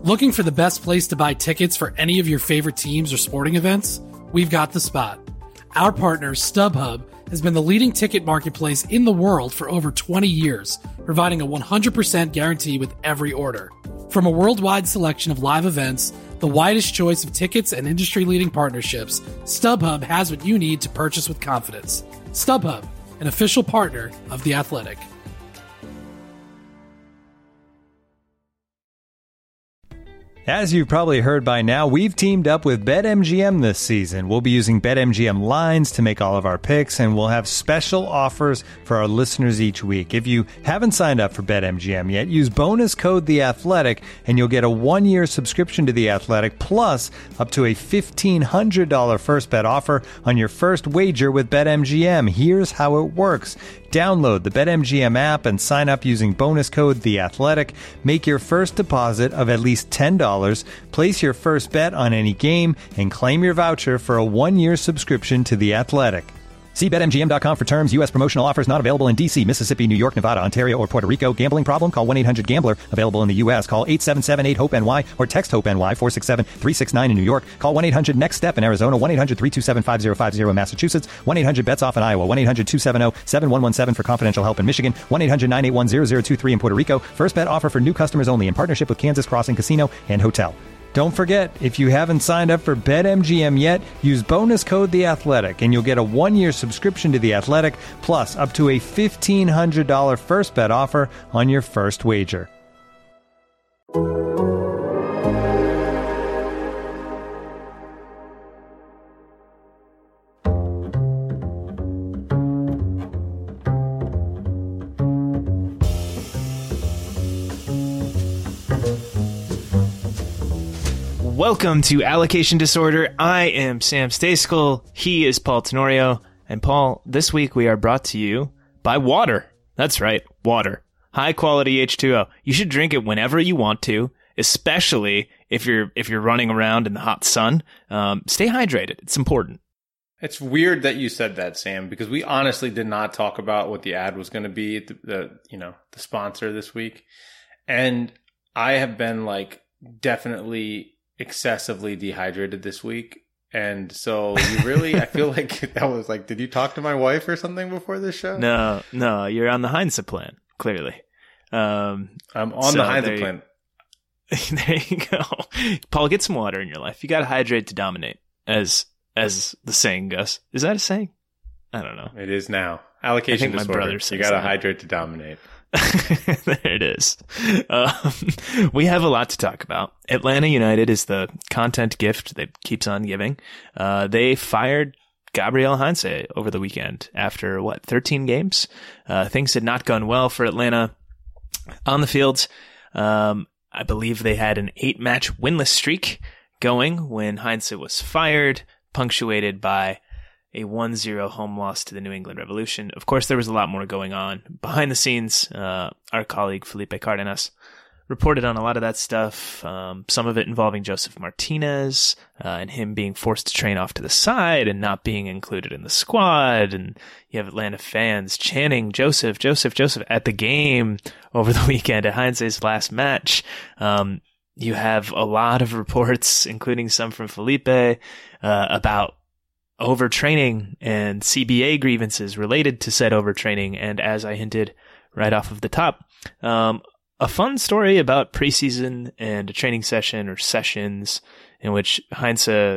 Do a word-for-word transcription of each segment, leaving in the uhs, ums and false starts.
Looking for the best place to buy tickets for any of your favorite teams or sporting events? We've got the spot. Our partner, StubHub, has been the leading ticket marketplace in the world for over twenty years, providing a one hundred percent guarantee with every order. From a worldwide selection of live events, the widest choice of tickets and industry-leading partnerships, StubHub has what you need to purchase with confidence. StubHub, an official partner of The Athletic. As you've probably heard by now, we've teamed up with BetMGM this season. We'll be using BetMGM lines to make all of our picks, and we'll have special offers for our listeners each week. If you haven't signed up for BetMGM yet, use bonus code The Athletic, and you'll get a one-year subscription to The Athletic, plus up to a fifteen hundred dollars first bet offer on your first wager with BetMGM. Here's how it works. Download the BetMGM app and sign up using bonus code The Athletic. Make your first deposit of at least ten dollars. Place your first bet on any game and claim your voucher for a one-year subscription to The Athletic. See Bet M G M dot com for terms. U S promotional offers not available in D C, Mississippi, New York, Nevada, Ontario, or Puerto Rico. Gambling problem? Call one eight hundred gambler. Available in the U S. Call eight seven seven eight hope N Y or text HOPE-NY four six seven three six nine in New York. Call one eight hundred next step in Arizona. one eight hundred three two seven five zero five zero in Massachusetts. one eight hundred bets off in Iowa. one eight hundred two seven zero seven one one seven for confidential help in Michigan. one eight hundred nine eight one zero zero two three in Puerto Rico. First bet offer for new customers only in partnership with Kansas Crossing Casino and Hotel. Don't forget, if you haven't signed up for BetMGM yet, use bonus code The Athletic, and you'll get a one-year subscription to The Athletic, plus up to a fifteen hundred dollars first bet offer on your first wager. Welcome to Allocation Disorder. I am Sam Stejskal. He is Paul Tenorio. And Paul, this week we are brought to you by water. That's right, water. High quality H two O. You should drink it whenever you want to, especially if you're if you're running around in the hot sun. Um, stay hydrated. It's important. It's weird that you said that, Sam, because we honestly did not talk about what the ad was going to be, the, the you know the sponsor this week, and I have been like definitely excessively dehydrated this week, and so you really I feel like that was like, did you talk to my wife or something before this show? No, no, you're on the Heinz plan, clearly. Um, I'm on so the Heinz plan. There you go. Paul, get some water in your life. You got to hydrate to dominate, as as the saying goes. Is that a saying? I don't know. It is now. Allocation I think disorder. My brother says you got to that. hydrate to dominate. There it is. Um, we have a lot to talk about. Atlanta United is the content gift that keeps on giving. Uh, they fired Gabriel Heinze over the weekend after, what, thirteen games? Uh, things had not gone well for Atlanta on the field. Um, I believe they had an eight-match winless streak going when Heinze was fired, punctuated by a one zero home loss to the New England Revolution. Of course, there was a lot more going on behind the scenes. Uh, our colleague Felipe Cardenas reported on a lot of that stuff, um, some of it involving Josef Martinez uh, and him being forced to train off to the side and not being included in the squad. And you have Atlanta fans chanting Joseph, Joseph, Joseph at the game over the weekend at Heinze's last match. Um, you have a lot of reports, including some from Felipe, uh, about overtraining and C B A grievances related to said overtraining. And as I hinted right off of the top, um, a fun story about preseason and a training session or sessions in which Heinze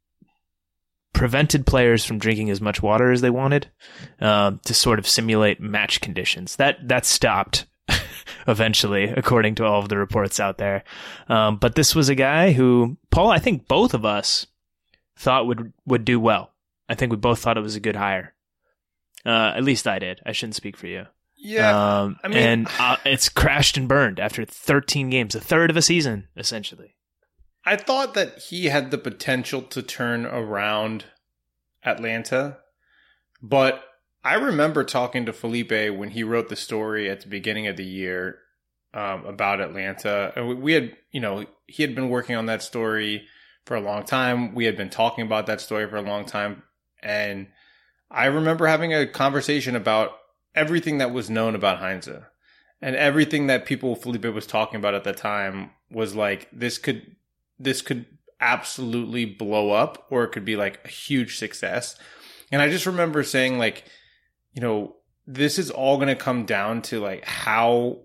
prevented players from drinking as much water as they wanted, um, to sort of simulate match conditions. That, that stopped eventually, according to all of the reports out there. Um, but this was a guy who, Paul, I think both of us thought would, would do well. I think we both thought it was a good hire. Uh, at least I did. I shouldn't speak for you. Yeah. Um, I mean, and uh, it's crashed and burned after thirteen games, a third of a season, essentially. I thought that he had the potential to turn around Atlanta, but I remember talking to Felipe when he wrote the story at the beginning of the year um, about Atlanta. And we had, you know, he had been working on that story for a long time. We had been talking about that story for a long time. And I remember having a conversation about everything that was known about Heinze and everything that people Felipe was talking about at the time was like, this could, this could absolutely blow up, or it could be like a huge success. And I just remember saying, like, you know, this is all going to come down to like how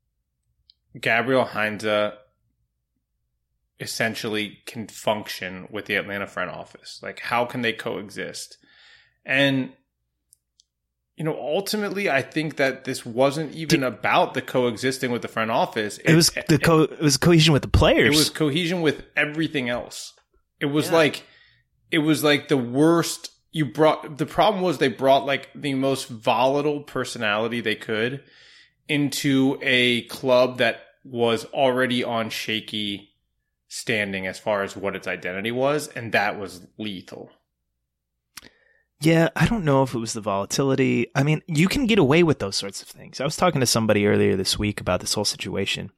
Gabriel Heinze essentially can function with the Atlanta front office. Like, how can they coexist? And, you know, ultimately, I think that this wasn't even Did, about the coexisting with the front office. It, it was the co- it was cohesion with the players. It was cohesion with everything else. It was yeah. like, it was like the worst. You brought, the problem was they brought like the most volatile personality they could into a club that was already on shaky standing as far as what its identity was. And that was lethal. Yeah, I don't know if it was the volatility. I mean, you can get away with those sorts of things. I was talking to somebody earlier this week about this whole situation.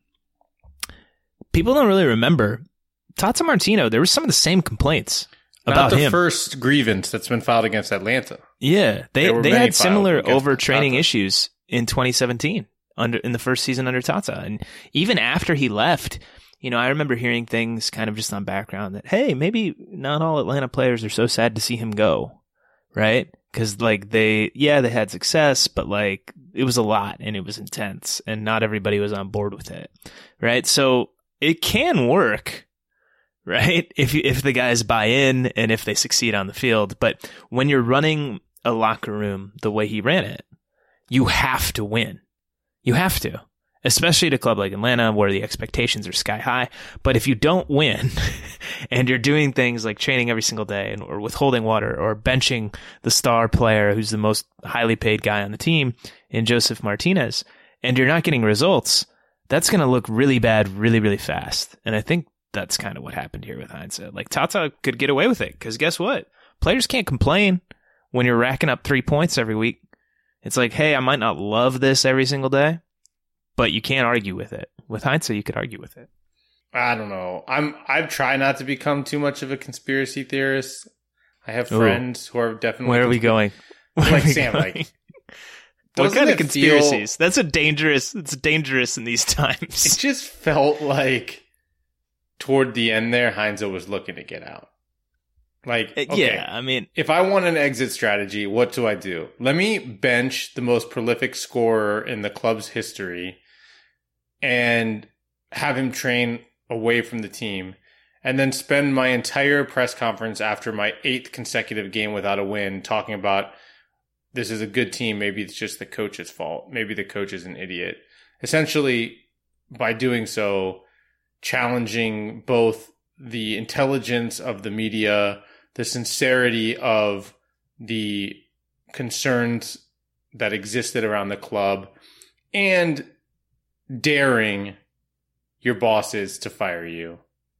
People don't really remember. Tata Martino, there were some of the same complaints Not about the him. first grievance that's been filed against Atlanta. Yeah, they they had similar overtraining Tata. issues in twenty seventeen under in the first season under Tata. And even after he left, you know, I remember hearing things kind of just on background that, hey, maybe not all Atlanta players are so sad to see him go. Right? Because, like, they, yeah, they had success, but, like, it was a lot and it was intense and not everybody was on board with it. Right? So it can work, right? If you, if the guys buy in and if they succeed on the field. But when you're running a locker room the way he ran it, you have to win. You have to. Especially at a club like Atlanta where the expectations are sky high. But if you don't win and you're doing things like training every single day and, or withholding water or benching the star player who's the most highly paid guy on the team in Joseph Martinez, and you're not getting results, that's going to look really bad really, really fast. And I think that's kind of what happened here with Heinze. Like, Tata could get away with it because guess what? Players can't complain when you're racking up three points every week. It's like, hey, I might not love this every single day, but you can't argue with it. With Heinze, you could argue with it. I don't know. I'm I've tried not to become too much of a conspiracy theorist. I have friends Ooh. who are definitely. Where are we going? Where like Sam, going? like what kind of conspiracies? Feel, That's a dangerous. It's dangerous in these times. It just felt like toward the end there, Heinze was looking to get out. Like, okay, yeah, I mean, if I want an exit strategy, what do I do? Let me bench the most prolific scorer in the club's history and have him train away from the team, and then spend my entire press conference after my eighth consecutive game without a win talking about this is a good team. Maybe it's just the coach's fault. Maybe the coach is an idiot. Essentially, by doing so, challenging both the intelligence of the media, the sincerity of the concerns that existed around the club, and daring your bosses to fire you.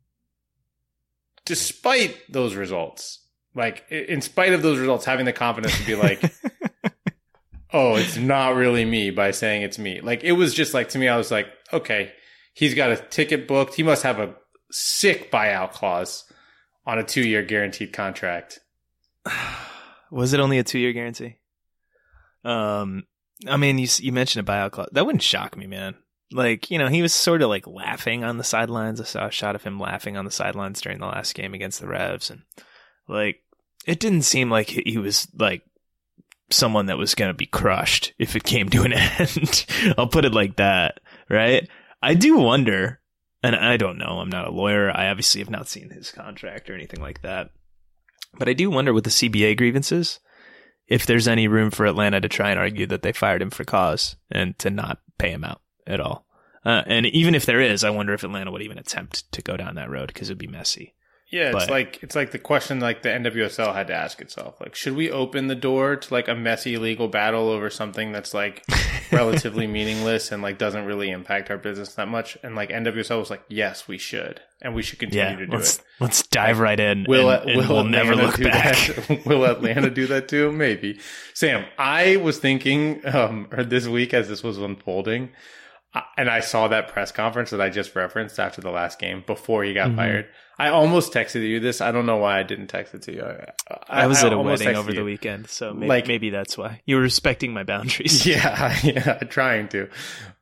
Despite those results, like, in spite of those results, having the confidence to be like, oh, it's not really me, by saying it's me. Like, it was just like, to me, I was like, okay, he's got a ticket booked. He must have a sick buyout clause on a two-year guaranteed contract. Was it only a two-year guarantee? Um, I mean, you you mentioned a buyout clause. That wouldn't shock me, man. Like, you know, he was sort of like laughing on the sidelines. I saw a shot of him laughing on the sidelines during the last game against the Revs, and like, it didn't seem like he was like someone that was going to be crushed if it came to an end. I'll put it like that, right? I do wonder. And I don't know. I'm not a lawyer. I obviously have not seen his contract or anything like that. But I do wonder with the C B A grievances, if there's any room for Atlanta to try and argue that they fired him for cause and to not pay him out at all. Uh, and even if there is, I wonder if Atlanta would even attempt to go down that road because it would be messy. Yeah, it's but, like it's like the question like the N W S L had to ask itself. Like, should we open the door to like a messy legal battle over something that's like relatively meaningless and like doesn't really impact our business that much? And like N W S L was like, yes, we should. And we should continue yeah, to do let's, it. Let's dive like, right in. Will, and, and will we'll Atlanta never look do back. That? Will Atlanta do that too? Maybe. Sam, I was thinking um, or this week as this was unfolding, and I saw that press conference that I just referenced after the last game before he got mm-hmm. fired. I almost texted you this. I don't know why I didn't text it to you. I, I was I at a wedding over you. the weekend, so maybe, like, maybe that's why. You were respecting my boundaries. Yeah, yeah, trying to.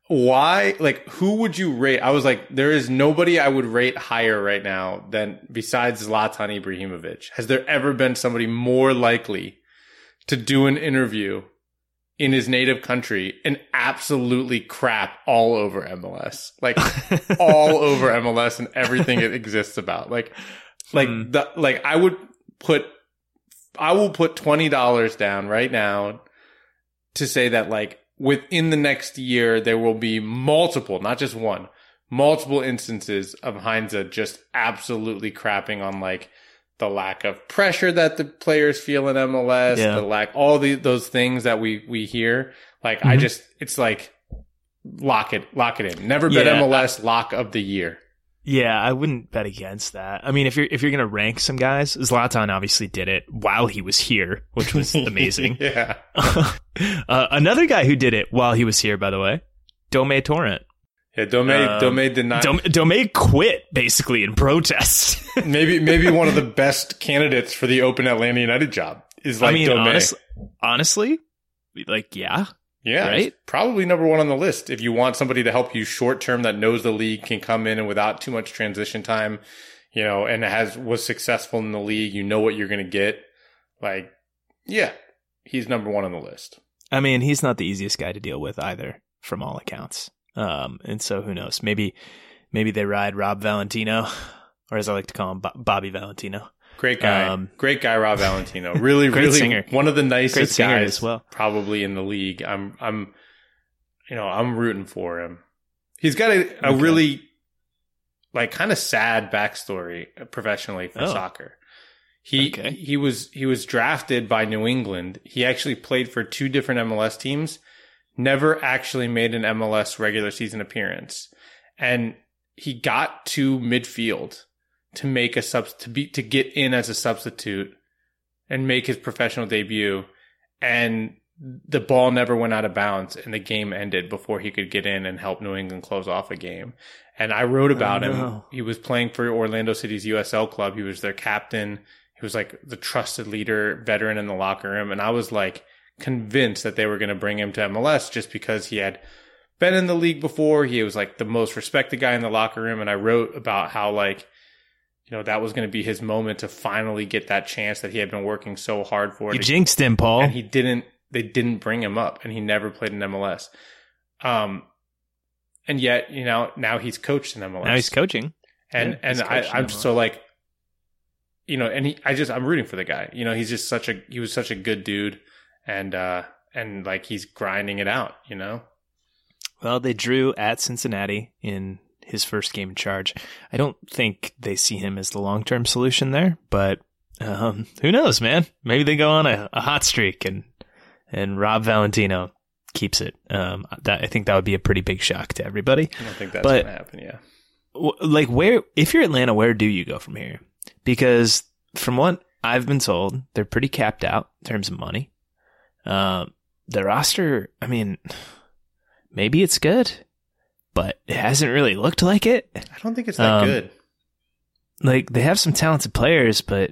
why, like, who would you rate? I was like, there is nobody I would rate higher right now than besides Zlatan Ibrahimovic. Has there ever been somebody more likely to do an interview in his native country and absolutely crap all over M L S? Like, all over M L S and everything it exists about. Like, like, hmm. the, like, I would put, I will put twenty dollars down right now to say that, like, within the next year, there will be multiple, not just one, multiple instances of Heinze just absolutely crapping on, like, the lack of pressure that the players feel in M L S, yeah. the lack, all the, those things that we, we hear. Like, mm-hmm. I just, it's like, lock it, lock it in. Never bet yeah. M L S lock of the year. Yeah, I wouldn't bet against that. I mean, if you're if you're gonna rank some guys, Zlatan obviously did it while he was here, which was amazing. yeah. uh, another guy who did it while he was here, by the way, Dome Torrent. Yeah, Dome um, Dome did not. Dome, Dome quit basically in protest. maybe maybe one of the best candidates for the open Atlanta United job is like I mean, Dome. Honest, honestly, like yeah. Yeah, right? It's probably number one on the list. If you want somebody to help you short term that knows the league, can come in and without too much transition time, you know, and has was successful in the league, you know what you're going to get. Like, yeah, he's number one on the list. I mean, he's not the easiest guy to deal with either, from all accounts. Um, and so who knows? Maybe, maybe they ride Rob Valentino, or as I like to call him, Bo- Bobby Valentino. Great guy. Um, Great guy, Rob Valentino. Really, really singer. One of the nicest guys as well. Probably in the league. I'm, I'm, you know, I'm rooting for him. He's got a, a okay. really, like, kind of sad backstory professionally for oh. soccer. He, okay. he was, he was drafted by New England. He actually played for two different M L S teams, never actually made an M L S regular season appearance. And he got to midfield to make a sub to be to get in as a substitute and make his professional debut, and the ball never went out of bounds and the game ended before he could get in and help New England close off a game. And I wrote about oh, no. him. He was playing for Orlando City's U S L club. He was their captain. He was like the trusted leader, veteran in the locker room. And I was like convinced that they were going to bring him to M L S just because he had been in the league before. He was like the most respected guy in the locker room. And I wrote about how, like, you know, that was going to be his moment to finally get that chance that he had been working so hard for. You jinxed him, Paul. And he didn't, they didn't bring him up, and he never played in M L S. Um, and yet, you know, now he's coached in M L S. Now he's coaching. And, yeah, and I, I'm so like, you know, and he, I just, I'm rooting for the guy. You know, he's just such a, he was such a good dude, and, uh, and like he's grinding it out, you know? Well, they drew at Cincinnati in his first game in charge. I don't think they see him as the long-term solution there, but um, who knows, man? Maybe they go on a, a hot streak and and Rob Valentino keeps it. Um, that I think that would be a pretty big shock to everybody. I don't think that's going to happen, yeah. W- like, where, if you're Atlanta, where do you go from here? Because from what I've been told, they're pretty capped out in terms of money. Um, the roster, I mean, maybe it's good, but it hasn't really looked like it. I don't think it's that um, good. Like, they have some talented players, but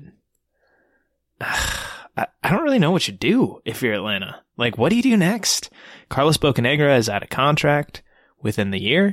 uh, I, I don't really know what you do if you're Atlanta. Like, what do you do next? Carlos Bocanegra is out of contract within the year.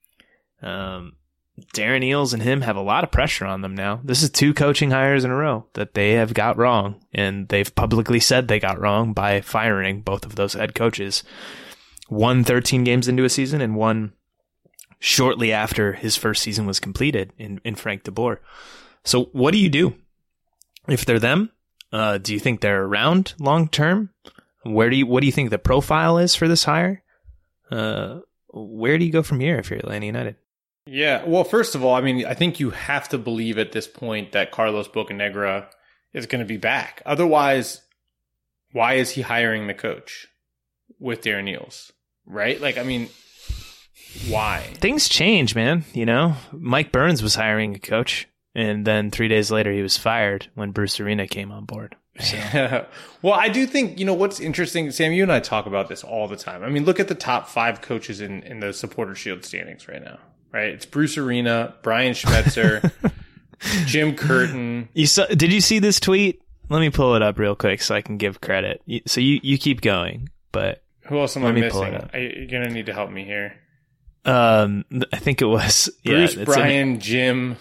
Um, Darren Eales and him have a lot of pressure on them now. This is two coaching hires in a row that they have got wrong, and they've publicly said they got wrong by firing both of those head coaches. One thirteen games into a season and one shortly after his first season was completed in, in Frank de Boer. So what do you do if they're them? Uh, do you think they're around long term? Where do you, what do you think the profile is for this hire? Uh, where do you go from here if you're Atlanta United? Yeah, well, first of all, I mean, I think you have to believe at this point that Carlos Bocanegra is going to be back. Otherwise, why is he hiring the coach with Darren Eales? Right? Like, I mean, why? Things change, man. You know, Mike Burns was hiring a coach, and then three days later he was fired when Bruce Arena came on board. So. Well, I do think, you know, what's interesting, Sam, you and I talk about this all the time. I mean, look at the top five coaches in, in the Supporter Shield standings right now, right? It's Bruce Arena, Brian Schmetzer, Jim Curtin. You saw, did you see this tweet? Let me pull it up real quick so I can give credit. So you, you keep going, but who else am I missing? I, you're going to need to help me here. Um, I think it was Bruce, yeah, Brian, an, Jim.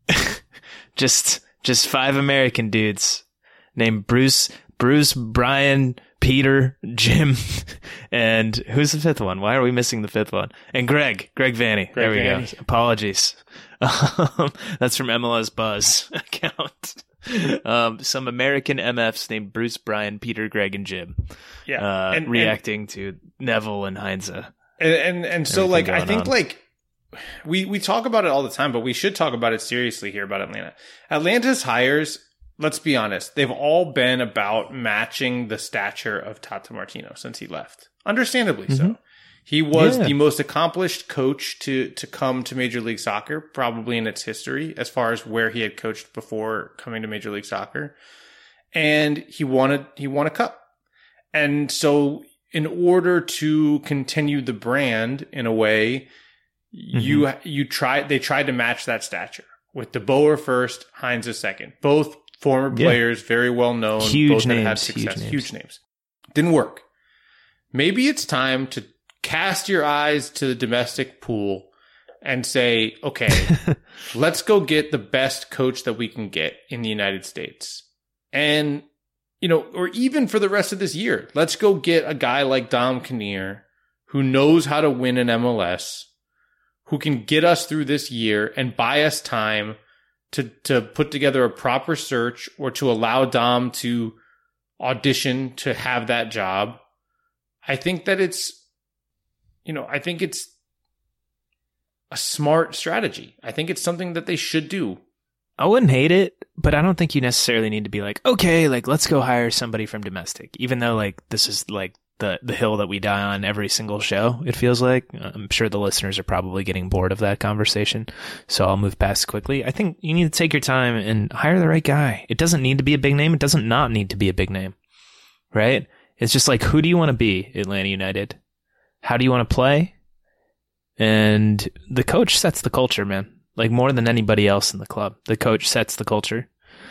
just just five American dudes named Bruce, Bruce, Brian, Peter, Jim, and who's the fifth one? Why are we missing the fifth one? And Greg, Greg Vanny. Greg there we Vanny. go. Apologies. Um, that's from M L S Buzz account. Um, some American M Fs named Bruce, Brian, Peter, Greg, and Jim. Yeah, uh, and, reacting and, to Neville and Heinze. And and, and so, like, I think, on. like, we we talk about it all the time, but we should talk about it seriously here about Atlanta. Atlanta's hires, let's be honest, they've all been about matching the stature of Tata Martino since he left. Understandably mm-hmm. so. He was yeah. the most accomplished coach to, to come to Major League Soccer, probably in its history, as far as where he had coached before coming to Major League Soccer. And he wanted, he won a cup. And so in order to continue the brand in a way, mm-hmm. you, you tried, they tried to match that stature with De Boer first, Heinze second. Both former yeah. players, very well known. Huge both names. Had success. Huge names. Huge names. Didn't work. Maybe it's time to cast your eyes to the domestic pool and say, okay, let's go get the best coach that we can get in the United States. And, you know, or even for the rest of this year, let's go get a guy like Dom Kinnear who knows how to win an M L S, who can get us through this year and buy us time to, to put together a proper search or to allow Dom to audition to have that job. I think that it's, You know, I think it's a smart strategy. I think it's something that they should do. I wouldn't hate it, but I don't think you necessarily need to be like, okay, like, let's go hire somebody from domestic. Even though, like, this is, like, the, the hill that we die on every single show, it feels like. I'm sure the listeners are probably getting bored of that conversation, so I'll move past quickly. I think you need to take your time and hire the right guy. It doesn't need to be a big name. It doesn't not need to be a big name, right? It's just like, who do you want to be, Atlanta United? How do you want to play? And the coach sets the culture, man. Like, more than anybody else in the club. The coach sets the culture.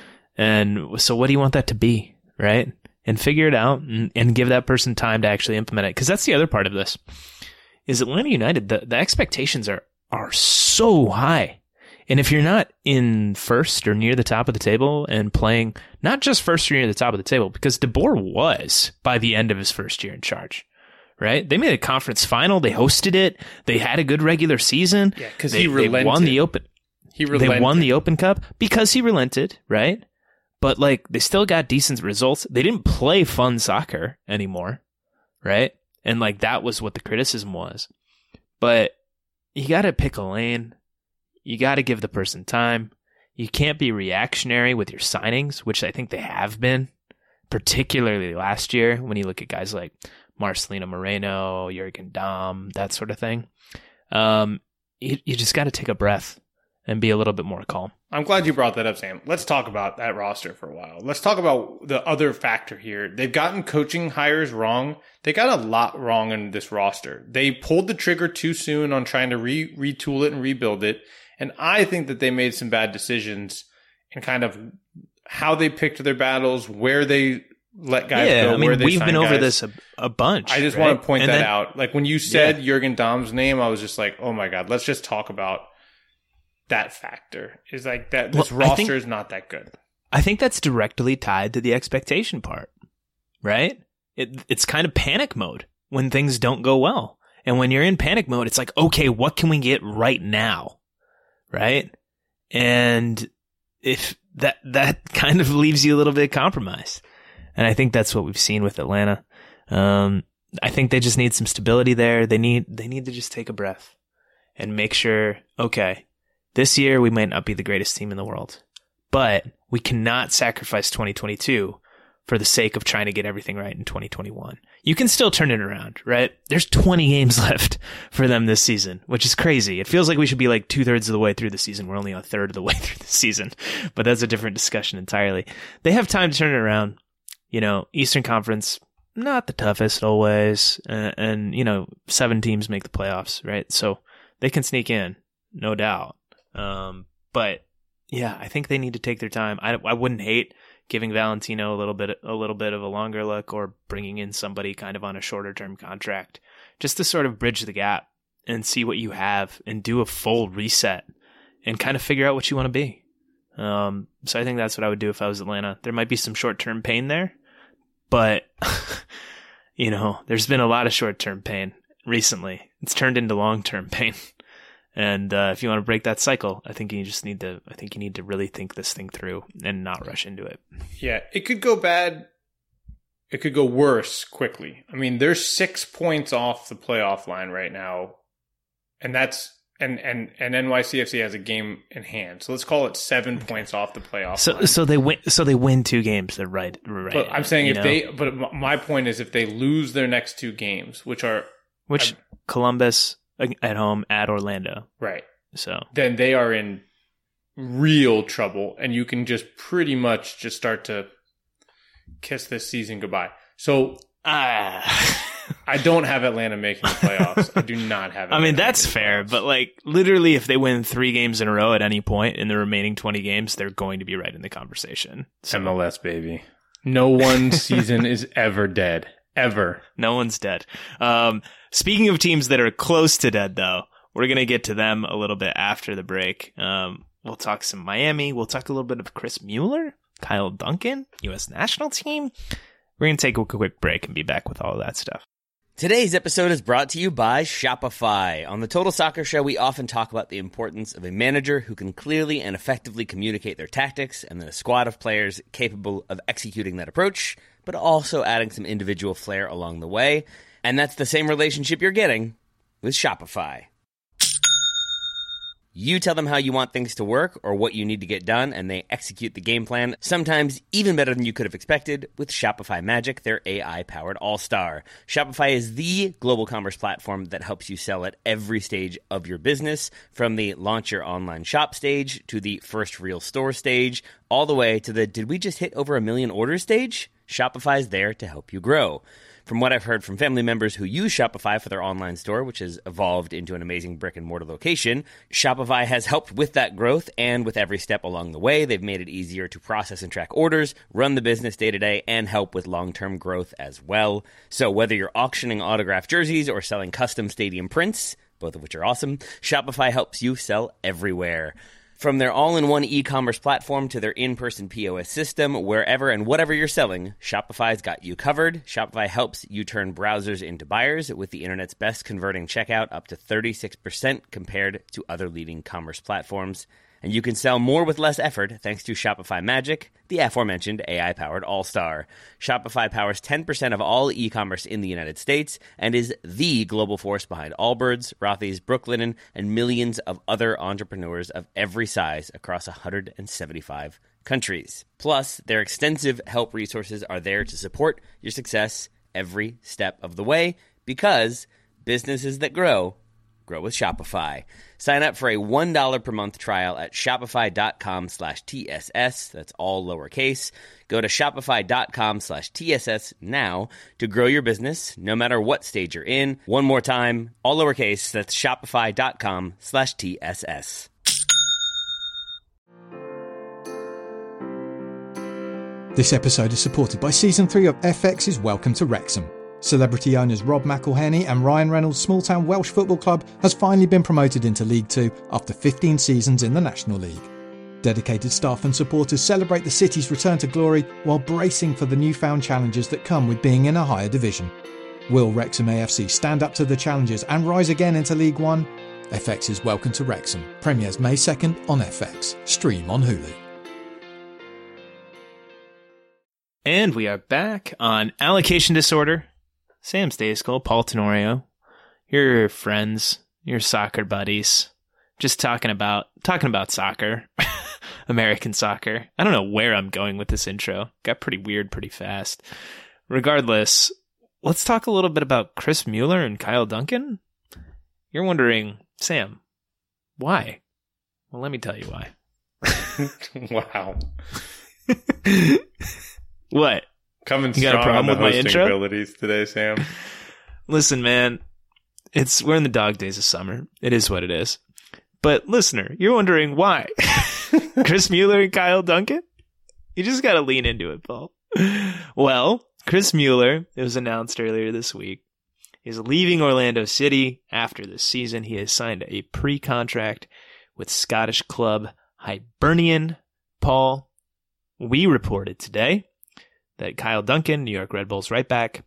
And so what do you want that to be, right? And figure it out and, and give that person time to actually implement it. Because that's the other part of this. Is Atlanta United, the, the expectations are, are so high. And if you're not in first or near the top of the table and playing, not just first or near the top of the table, because De Boer was by the end of his first year in charge. Right? They made a conference final. They hosted it. They had a good regular season. Yeah, because they, he relented. They won the open. He relented. They won the Open Cup because he relented, right? But, like, they still got decent results. They didn't play fun soccer anymore, right? And, like, that was what the criticism was. But you got to pick a lane. You got to give the person time. You can't be reactionary with your signings, which I think they have been, particularly last year when you look at guys like Marcelino Moreno, Jurgen Damm, that sort of thing. Um, you, you just got to take a breath and be a little bit more calm. I'm glad you brought that up, Sam. Let's talk about that roster for a while. Let's talk about the other factor here. They've gotten coaching hires wrong. They got a lot wrong in this roster. They pulled the trigger too soon on trying to re- retool it and rebuild it. And I think that they made some bad decisions in kind of how they picked their battles, where they let guys yeah, go. I mean, where they we've been guys. over this a, a bunch. I just right? want to point and that then, out. Like when you said yeah. Jurgen Damm's name, I was just like, oh my God, let's just talk about that factor. Is like that this well, roster think, is not that good. I think that's directly tied to the expectation part, right? It, it's kind of panic mode when things don't go well. And when you're in panic mode, it's like, okay, what can we get right now? Right? And if that, that kind of leaves you a little bit compromised. And I think that's what we've seen with Atlanta. Um, I think they just need some stability there. They need they need to just take a breath and make sure, okay, this year we might not be the greatest team in the world, but we cannot sacrifice twenty twenty-two for the sake of trying to get everything right in twenty twenty-one. You can still turn it around, right? There's twenty games left for them this season, which is crazy. It feels like we should be like two-thirds of the way through the season. We're only a third of the way through the season, but that's a different discussion entirely. They have time to turn it around. You know, Eastern Conference, not the toughest always. Uh, and, you know, seven teams make the playoffs, right? So they can sneak in, no doubt. Um, but, yeah, I think they need to take their time. I, I wouldn't hate giving Valentino a little bit a little bit of a longer look or bringing in somebody kind of on a shorter-term contract just to sort of bridge the gap and see what you have and do a full reset and kind of figure out what you want to be. Um, so I think that's what I would do if I was Atlanta. There might be some short-term pain there, but you know, there's been a lot of short-term pain recently. It's turned into long-term pain. And uh, if you want to break that cycle, I think you just need to I think you need to really think this thing through and not rush into it. Yeah, it could go bad. It could go worse quickly. I mean, they're six points off the playoff line right now. And that's and and and N Y C F C has a game in hand. So let's call it seven points off the playoff so, line. So they win so they win two games. They're right right. But I'm saying if know? they but my point is if they lose their next two games, which are which uh, Columbus at home, at Orlando. Right. So then they are in real trouble, and you can just pretty much just start to kiss this season goodbye. So uh, I don't have Atlanta making the playoffs. I do not have Atlanta I mean, that's fair, but like literally if they win three games in a row at any point in the remaining twenty games, they're going to be right in the conversation. So, M L S, baby. No one season is ever dead. Ever. No one's dead. Um, speaking of teams that are close to dead, though, we're going to get to them a little bit after the break. Um, we'll talk some Miami. We'll talk a little bit of Chris Mueller, Kyle Duncan, U S national team. We're going to take a quick break and be back with all of that stuff. Today's episode is brought to you by Shopify. On the Total Soccer Show, we often talk about the importance of a manager who can clearly and effectively communicate their tactics and then a squad of players capable of executing that approach, but also adding some individual flair along the way. And that's the same relationship you're getting with Shopify. You tell them how you want things to work or what you need to get done, and they execute the game plan, sometimes even better than you could have expected, with Shopify Magic, their A I-powered all-star. Shopify is the global commerce platform that helps you sell at every stage of your business, from the launch your online shop stage to the first real store stage, all the way to the did we just hit over a million orders stage? Shopify is there to help you grow. From what I've heard from family members who use Shopify for their online store, which has evolved into an amazing brick-and-mortar location, Shopify has helped with that growth, and with every step along the way, they've made it easier to process and track orders, run the business day-to-day, and help with long-term growth as well. So whether you're auctioning autographed jerseys or selling custom stadium prints, both of which are awesome, Shopify helps you sell everywhere. From their all-in-one e-commerce platform to their in-person P O S system, wherever and whatever you're selling, Shopify's got you covered. Shopify helps you turn browsers into buyers with the internet's best converting checkout, up to thirty-six percent compared to other leading commerce platforms. And you can sell more with less effort thanks to Shopify Magic, the aforementioned A I-powered all-star. Shopify powers ten percent of all e-commerce in the United States and is the global force behind Allbirds, Rothy's, Brooklinen, and millions of other entrepreneurs of every size across one hundred seventy-five countries. Plus, their extensive help resources are there to support your success every step of the way, because businesses that grow, grow with Shopify. Sign up for a one dollar per month trial at shopify.com slash TSS. That's all lowercase. Go to shopify.com slash TSS now to grow your business, no matter what stage you're in. One more time, all lowercase. That's shopify.com slash TSS. This episode is supported by Season three of F X's Welcome to Wrexham. Celebrity owners Rob McElhenney and Ryan Reynolds' small-town Welsh football club has finally been promoted into League Two after fifteen seasons in the National League. Dedicated staff and supporters celebrate the city's return to glory while bracing for the newfound challenges that come with being in a higher division. Will Wrexham A F C stand up to the challenges and rise again into League One? F X's Welcome to Wrexham premieres May second on F X. Stream on Hulu. And we are back on Allocation Disorder. Sam Stejskal, Paul Tenorio, your friends, your soccer buddies, just talking about talking about soccer, American soccer. I don't know where I'm going with this intro. Got pretty weird pretty fast. Regardless, let's talk a little bit about Chris Mueller and Kyle Duncan. You're wondering, Sam, why? Well, let me tell you why. Wow. What? Coming you got a strong problem on the with my hosting intro? abilities today, Sam. Listen, man, it's we're in the dog days of summer. It is what it is. But listener, you're wondering why? Chris Mueller and Kyle Duncan? You just got to lean into it, Paul. Well, Chris Mueller, it was announced earlier this week, is leaving Orlando City after this season. He has signed a pre-contract with Scottish club Hibernian. Paul, we reported today that Kyle Duncan, New York Red Bulls right back,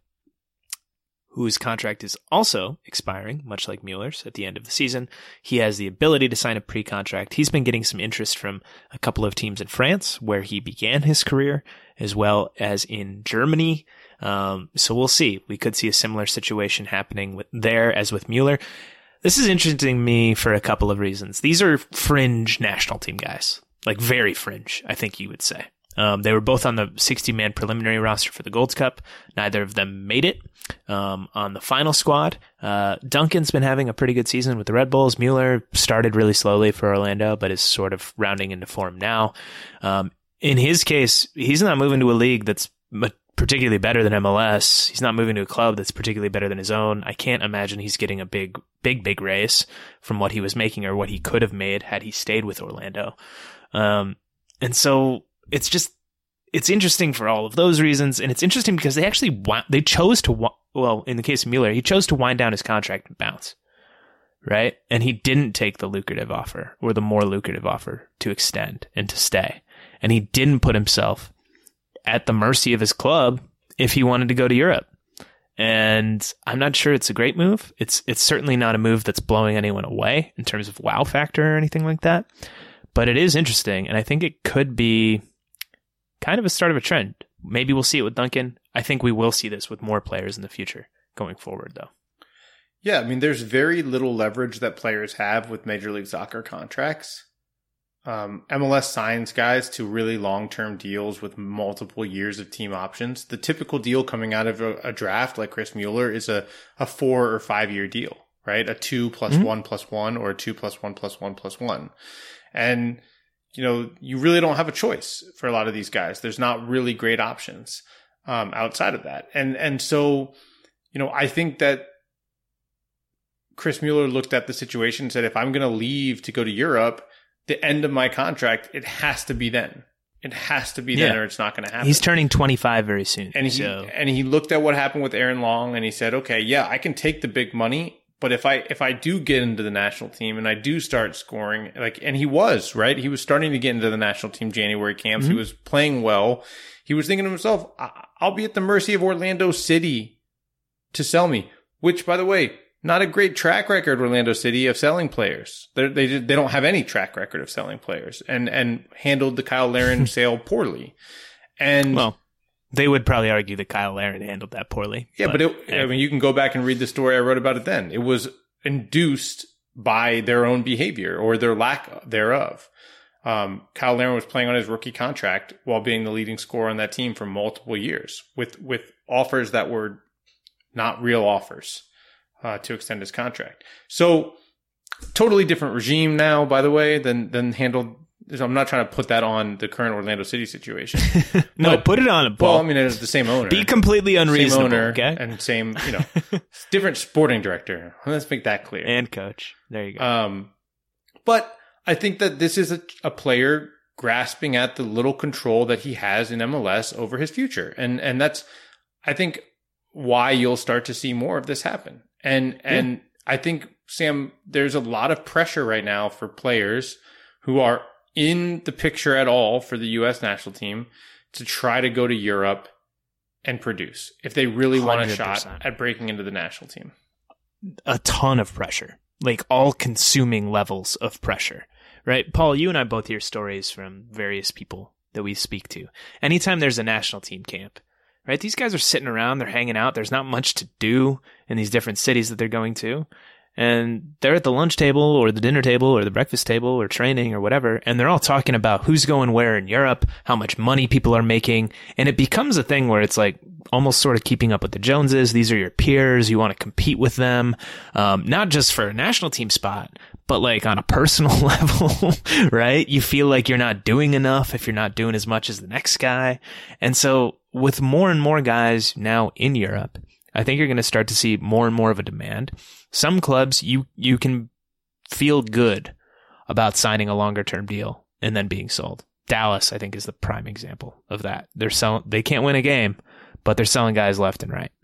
whose contract is also expiring, much like Mueller's, at the end of the season. He has the ability to sign a pre-contract. He's been getting some interest from a couple of teams in France, where he began his career, as well as in Germany. Um, so we'll see. We could see a similar situation happening with there as with Mueller. This is interesting to me for a couple of reasons. These are fringe national team guys, like very fringe, I think you would say. Um, they were both on the sixty-man preliminary roster for the Gold Cup. Neither of them made it um, on the final squad. Uh, Duncan's been having a pretty good season with the Red Bulls. Mueller started really slowly for Orlando, but is sort of rounding into form now. Um, in his case, he's not moving to a league that's particularly better than M L S. He's not moving to a club that's particularly better than his own. I can't imagine he's getting a big, big, big raise from what he was making or what he could have made had he stayed with Orlando. Um, and so it's just, it's interesting for all of those reasons. And it's interesting because they actually, they chose to, well, in the case of Mueller, he chose to wind down his contract and bounce, right? And he didn't take the lucrative offer or the more lucrative offer to extend and to stay. And he didn't put himself at the mercy of his club if he wanted to go to Europe. And I'm not sure it's a great move. It's, it's certainly not a move that's blowing anyone away in terms of wow factor or anything like that. But it is interesting, and I think it could be kind of a start of a trend. Maybe we'll see it with Duncan. I think we will see this with more players in the future going forward, though. Yeah, I mean, there's very little leverage that players have with Major League Soccer contracts. Um, M L S signs guys to really long-term deals with multiple years of team options. The typical deal coming out of a, a draft like Chris Mueller is a, a four or five-year deal, right? A two plus mm-hmm. one plus one or a two plus one plus one plus one. And, you know, you really don't have a choice for a lot of these guys. There's not really great options um, outside of that. And and so, you know, I think that Chris Mueller looked at the situation and said, if I'm going to leave to go to Europe, the end of my contract, it has to be then. It has to be yeah. then or it's not going to happen. He's turning twenty-five very soon. And he, so. and he looked at what happened with Aaron Long and he said, okay, yeah, I can take the big money. But if I if I do get into the national team and I do start scoring, like, and he was, right? He was starting to get into the national team January camps. Mm-hmm. He was playing well. He was thinking to himself, I'll be at the mercy of Orlando City to sell me. Which, by the way, not a great track record, Orlando City, of selling players. They're, they they don't have any track record of selling players, and and handled the Kyle Larin sale poorly. And well, they would probably argue that Kyle Larin handled that poorly. Yeah, but, but it, I mean, you can go back and read the story I wrote about it then. It was induced by their own behavior or their lack thereof. Um, Kyle Larin was playing on his rookie contract while being the leading scorer on that team for multiple years with, with offers that were not real offers uh, to extend his contract. So totally different regime now, by the way, than than handled. I'm not trying to put that on the current Orlando City situation. no, but, put it on a ball. Well, I mean, it's the same owner. Be completely unreasonable, same owner, okay? And same, you know, different sporting director. Let's make that clear. And coach. There you go. Um, but I think that this is a, a player grasping at the little control that he has in M L S over his future. And and that's, I think, why you'll start to see more of this happen. And And yeah. I think, Sam, there's a lot of pressure right now for players who are in the picture at all for the U S national team to try to go to Europe and produce if they really want a shot at breaking into the national team. A ton of pressure, like all consuming levels of pressure, right? Paul, you and I both hear stories from various people that we speak to. Anytime there's a national team camp, right? These guys are sitting around, they're hanging out. There's not much to do in these different cities that they're going to. And they're at the lunch table or the dinner table or the breakfast table or training or whatever. And they're all talking about who's going where in Europe, how much money people are making. And it becomes a thing where it's like almost sort of keeping up with the Joneses. These are your peers. You want to compete with them. Um, not just for a national team spot, but like on a personal level, right? You feel like you're not doing enough if you're not doing as much as the next guy. And so with more and more guys now in Europe, I think you're going to start to see more and more of a demand. Some clubs, you you can feel good about signing a longer term deal and then being sold. Dallas, I think, is the prime example of that. They're selling, they can't win a game, but they're selling guys left and right.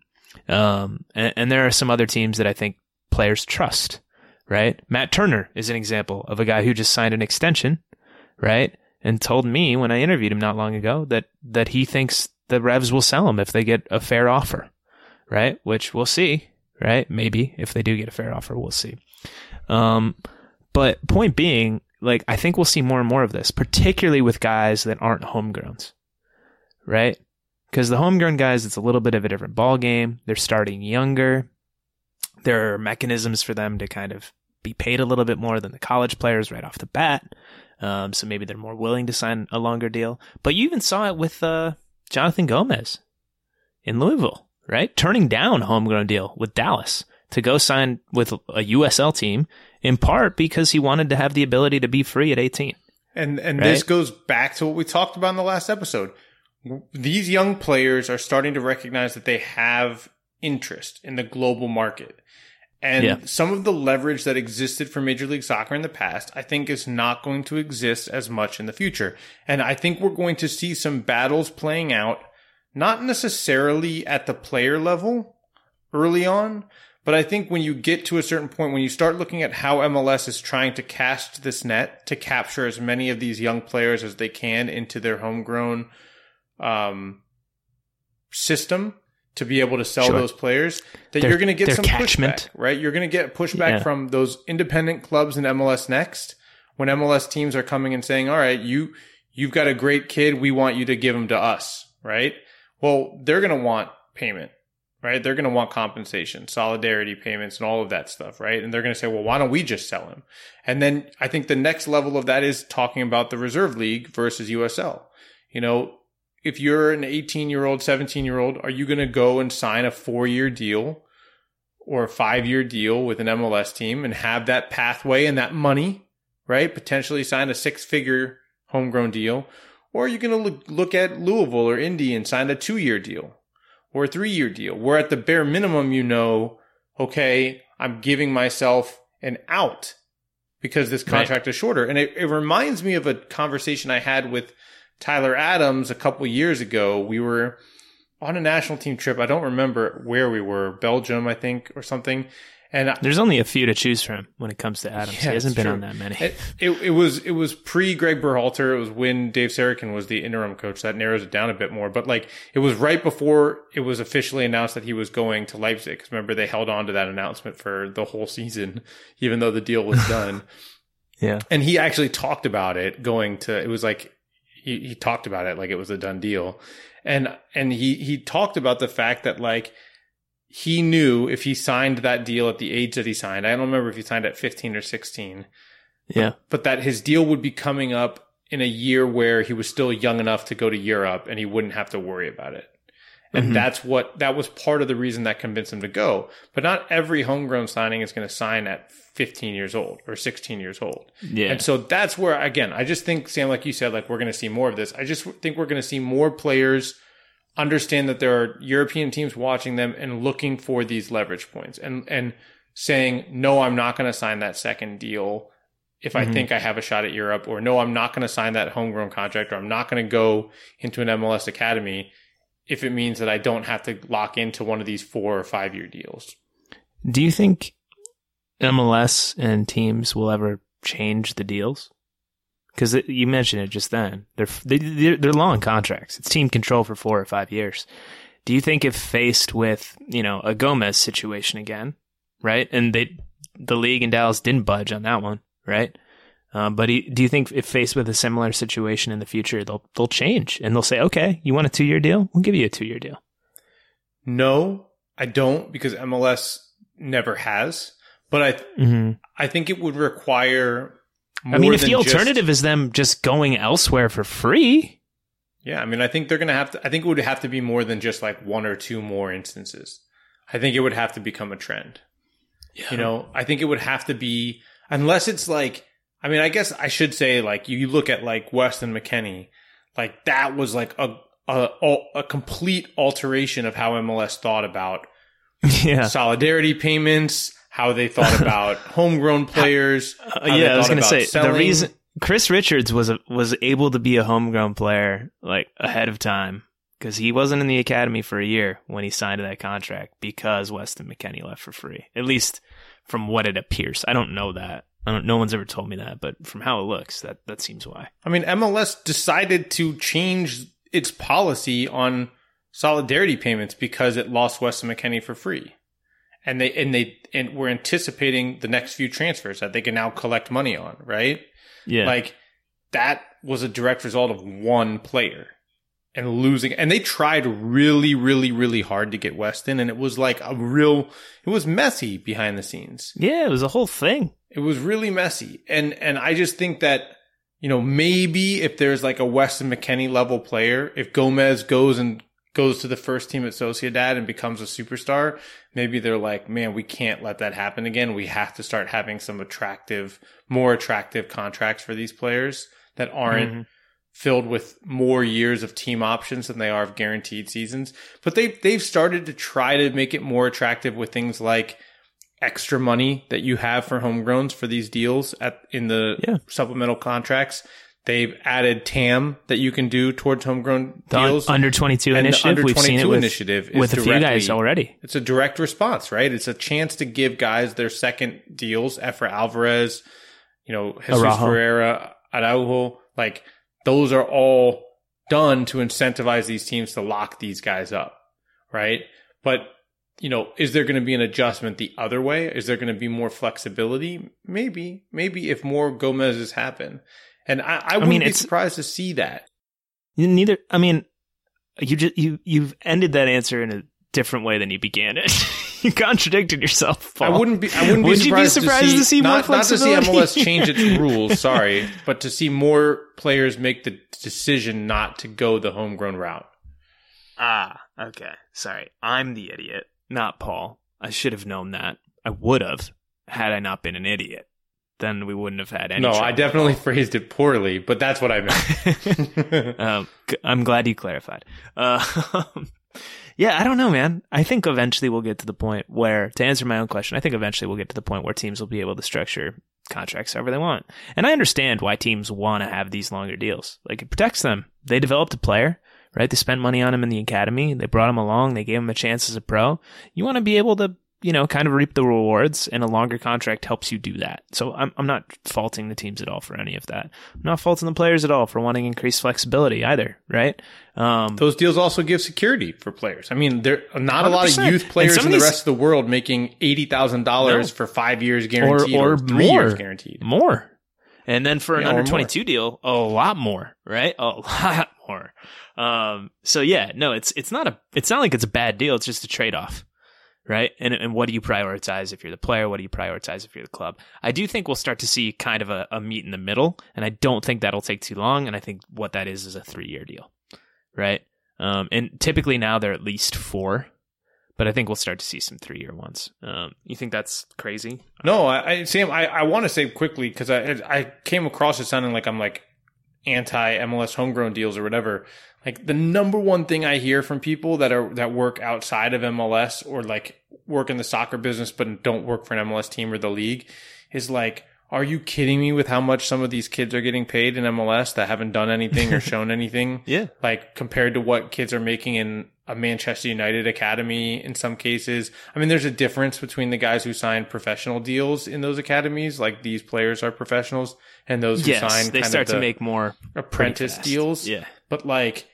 Um, and, and there are some other teams that I think players trust, right? Matt Turner is an example of a guy who just signed an extension, right? And told me when I interviewed him not long ago that, that he thinks the Revs will sell him if they get a fair offer, right? Which we'll see, right? Maybe if they do get a fair offer, we'll see. Um, but point being, like, I think we'll see more and more of this, particularly with guys that aren't homegrowns, right? Because the homegrown guys, it's a little bit of a different ball game. They're starting younger. There are mechanisms for them to kind of be paid a little bit more than the college players right off the bat. Um, so maybe they're more willing to sign a longer deal. But you even saw it with uh, Jonathan Gomez in Louisville, right? Turning down a homegrown deal with Dallas to go sign with a U S L team, in part because he wanted to have the ability to be free at eighteen. And and right? this goes back to what we talked about in the last episode. These young players are starting to recognize that they have interest in the global market. And yeah. some of the leverage that existed for Major League Soccer in the past, I think is not going to exist as much in the future. And I think we're going to see some battles playing out, not necessarily at the player level early on, but I think when you get to a certain point, when you start looking at how M L S is trying to cast this net to capture as many of these young players as they can into their homegrown um, system, to be able to sell sure. those players, that their, you're going to get some catchment. pushback, right? You're going to get pushback yeah. from those independent clubs in M L S Next when M L S teams are coming and saying, all right, you, you've got a great kid. We want you to give him to us, right? Well, they're going to want payment, right? They're going to want compensation, solidarity payments, and all of that stuff, right? And they're going to say, well, why don't we just sell him? And then I think the next level of that is talking about the reserve league versus U S L. You know, if you're an eighteen-year-old, seventeen-year-old, are you going to go and sign a four-year deal or a five-year deal with an M L S team and have that pathway and that money, right? Potentially sign a six-figure homegrown deal? Or are you going to look, look at Louisville or Indy and sign a two-year deal or a three-year deal, where at the bare minimum, you know, okay, I'm giving myself an out because this contract right. is shorter. And it, it reminds me of a conversation I had with Tyler Adams a couple years ago. We were on a national team trip. I don't remember where we were, Belgium, I think, or something. And there's only a few to choose from when it comes to Adams. Yeah, he hasn't been true. on that many. It, it, it was it was pre Greg Berhalter. It was when Dave Sarakin was the interim coach. That narrows it down a bit more. But like, it was right before it was officially announced that he was going to Leipzig. Because remember, they held on to that announcement for the whole season, even though the deal was done. yeah. And he actually talked about it going to. It was like he he talked about it like it was a done deal, and and he he talked about the fact that like. He knew if he signed that deal at the age that he signed, I don't remember if he signed at fifteen or sixteen. Yeah. But, but that his deal would be coming up in a year where he was still young enough to go to Europe and he wouldn't have to worry about it. And mm-hmm. that's what, that was part of the reason that convinced him to go. But not every homegrown signing is going to sign at fifteen years old or sixteen years old. Yeah. And so that's where, again, I just think, Sam, like you said, like we're going to see more of this. I just think we're going to see more players understand that there are European teams watching them and looking for these leverage points and, and saying, no, I'm not going to sign that second deal if mm-hmm. I think I have a shot at Europe, or no, I'm not going to sign that homegrown contract, or I'm not going to go into an M L S academy if it means that I don't have to lock into one of these four or five year deals. Do you think M L S and teams will ever change the deals? Because you mentioned it just then. They're, they, they're long contracts. It's team control for four or five years. Do you think if faced with, you know, a Gomez situation again, right? And they, the league in Dallas didn't budge on that one, right? Um, but he, do you think if faced with a similar situation in the future, they'll they'll change and they'll say, okay, you want a two-year deal? We'll give you a two-year deal. No, I don't, because M L S never has. But I mm-hmm. I think it would require... More I mean, if the alternative just, is them just going elsewhere for free. Yeah, I mean, I think they're going to have to, I think it would have to be more than just like one or two more instances. I think it would have to become a trend. Yeah. You know, I think it would have to be, unless it's like, I mean, I guess I should say like, you look at like Weston McKennie, like that was like a, a, a complete alteration of how M L S thought about yeah. solidarity payments, how they thought about homegrown players. Uh, yeah, I was going to say selling. The reason Chris Richards was a, was able to be a homegrown player like ahead of time because he wasn't in the academy for a year when he signed that contract because Weston McKennie left for free. At least from what it appears. I don't know that. I don't. No one's ever told me that, but from how it looks, that that seems why. I mean, M L S decided to change its policy on solidarity payments because it lost Weston McKennie for free, and they and they and we're anticipating the next few transfers that they can now collect money on, right? Yeah, like that was a direct result of one player and losing. And they tried really, really, really hard to get Weston, and it was like a real. It was messy behind the scenes. Yeah, it was a whole thing. It was really messy. And and I just think that, you know, maybe if there's like a Weston McKennie level player, if Gomez goes and goes to the first team at Sociedad and becomes a superstar, maybe they're like, man, we can't let that happen again. We have to start having some attractive, more attractive contracts for these players that aren't mm-hmm. filled with more years of team options than they are of guaranteed seasons. But they they've started to try to make it more attractive with things like extra money that you have for homegrowns for these deals at in the yeah. supplemental contracts. They've added T A M that you can do towards homegrown the deals. Under twenty-two and initiative. The under We've seen it with, initiative is with a few guys already. It's a direct response, right? It's a chance to give guys their second deals. Efra Alvarez, you know, Jesus Araujo. Ferreira, Araujo. Like, those are all done to incentivize these teams to lock these guys up, right? But you know, is there going to be an adjustment the other way? Is there going to be more flexibility? Maybe, maybe if more Gomez's happen. And I, I wouldn't I mean, be surprised to see that. Neither. I mean, you just you you've ended that answer in a different way than you began it. You contradicted yourself, Paul. I wouldn't be. I wouldn't be Would surprised, you be surprised to see, to see not, more flexibility? Not to see M L S change its rules. Sorry, but to see more players make the decision not to go the homegrown route. Ah, okay. Sorry, I'm the idiot. Not Paul. I should have known that. I would have, had I not been an idiot. Then we wouldn't have had any No, trouble. I definitely phrased it poorly, but that's what I meant. um, I'm glad you clarified. Uh, yeah, I don't know, man. I think eventually we'll get to the point where, to answer my own question, I think eventually we'll get to the point where teams will be able to structure contracts however they want. And I understand why teams want to have these longer deals. Like, it protects them. They developed a player. Right? They spent money on him in the academy. They brought him along. They gave him a chance as a pro. You want to be able to, you know, kind of reap the rewards, and a longer contract helps you do that. So I'm I'm not faulting the teams at all for any of that. I'm not faulting the players at all for wanting increased flexibility either, right? Um, Those deals also give security for players. I mean, there are not one hundred percent. A lot of youth players in the rest of the world making eighty thousand dollars no. for five years guaranteed or, or, or three more, years guaranteed. More. And then for an yeah, under twenty-two deal, a lot more, right? A lot more. Um, so yeah, no, it's, it's not a, it's not like it's a bad deal. It's just a trade-off, right? And, and what do you prioritize if you're the player? What do you prioritize if you're the club? I do think we'll start to see kind of a, a meet in the middle, and I don't think that'll take too long. And I think what that is is a three-year deal, right? Um, and typically now they're at least four, but I think we'll start to see some three-year ones. Um, you think that's crazy? No, I, I Sam, I, I want to say quickly, because I, I came across it sounding like I'm like anti-M L S homegrown deals or whatever. Like, the number one thing I hear from people that are that work outside of M L S, or like work in the soccer business but don't work for an M L S team or the league, is like, are you kidding me with how much some of these kids are getting paid in M L S that haven't done anything or shown anything? Yeah. Like, compared to what kids are making in a Manchester United academy in some cases. I mean, there's a difference between the guys who sign professional deals in those academies, like these players are professionals, and those who yes, sign they kind start of the to make more apprentice deals. Yeah. But like,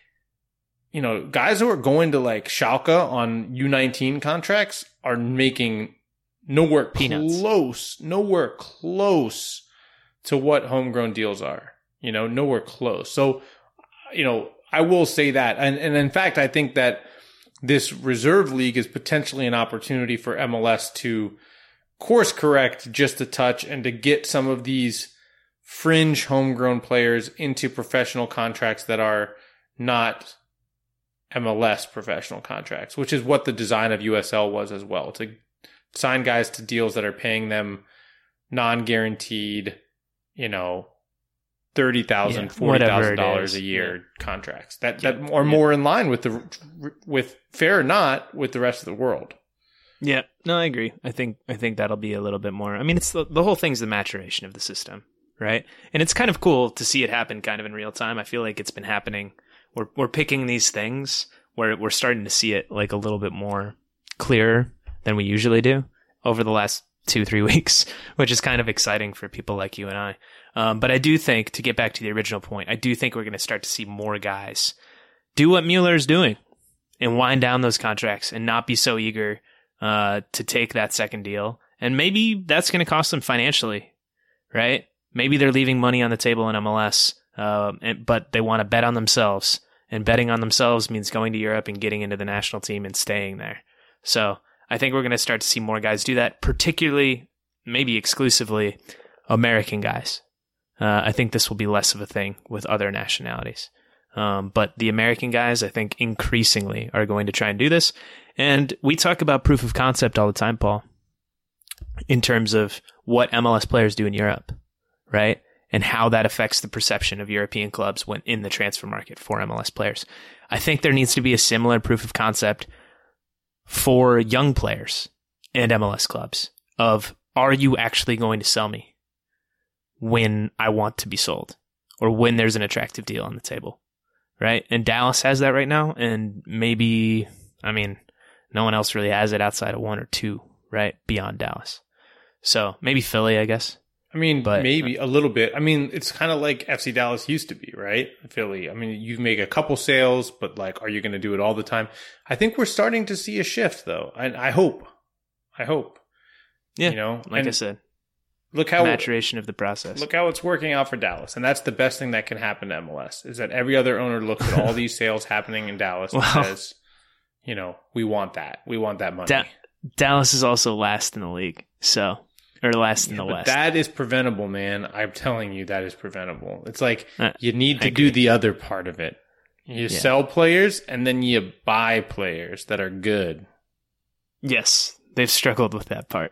you know, guys who are going to like Schalke on U nineteen contracts are making nowhere Peanuts. close, nowhere close to what homegrown deals are, you know, nowhere close. So, you know, I will say that. And, and in fact, I think that this reserve league is potentially an opportunity for M L S to course correct just a touch and to get some of these fringe homegrown players into professional contracts that are not M L S professional contracts, which is what the design of U S L was as well, to sign guys to deals that are paying them non-guaranteed, you know, thirty thousand dollars, yeah, forty thousand dollars a year yeah. contracts that, that are yeah. more in line with the, with fair or not, with the rest of the world. Yeah, no, I agree. I think, I think that'll be a little bit more. I mean, it's the, the whole thing's the maturation of the system, right? And it's kind of cool to see it happen kind of in real time. I feel like it's been happening. We're, we're picking these things where we're starting to see it like a little bit more clearer than we usually do over the last two, three weeks, which is kind of exciting for people like you and I. Um, but I do think, to get back to the original point, I do think we're going to start to see more guys do what Mueller is doing and wind down those contracts and not be so eager uh, to take that second deal. And maybe that's going to cost them financially, right? Maybe they're leaving money on the table in M L S, uh, and, but they want to bet on themselves. And betting on themselves means going to Europe and getting into the national team and staying there. So I think we're going to start to see more guys do that, particularly, maybe exclusively, American guys. Uh, I think this will be less of a thing with other nationalities. Um, but the American guys, I think, increasingly are going to try and do this. And we talk about proof of concept all the time, Paul, in terms of what M L S players do in Europe, right? And how that affects the perception of European clubs when in the transfer market for M L S players. I think there needs to be a similar proof of concept for young players and M L S clubs of, are you actually going to sell me when I want to be sold or when there's an attractive deal on the table, right? And Dallas has that right now, and maybe, I mean, no one else really has it outside of one or two, right, beyond Dallas. So maybe Philly, I guess. I mean, But, maybe a little bit. I mean, it's kind of like F C Dallas used to be, right? Philly. I mean, you make a couple sales, but like, are you going to do it all the time? I think we're starting to see a shift, though. And I hope, I hope, Yeah, you know, like and I said, look how maturation of the process. look how it's working out for Dallas, and that's the best thing that can happen to M L S. Is that every other owner looks at all these sales happening in Dallas and Well, says, you know, we want that, we want that money. Da- Dallas is also last in the league, so or last in Yeah, the but West. that is preventable, man. I'm telling you, that is preventable. It's like Uh, you need to I do agree. the other part of it. You Yeah. sell players, and then you buy players that are good. Yes, they've struggled with that part.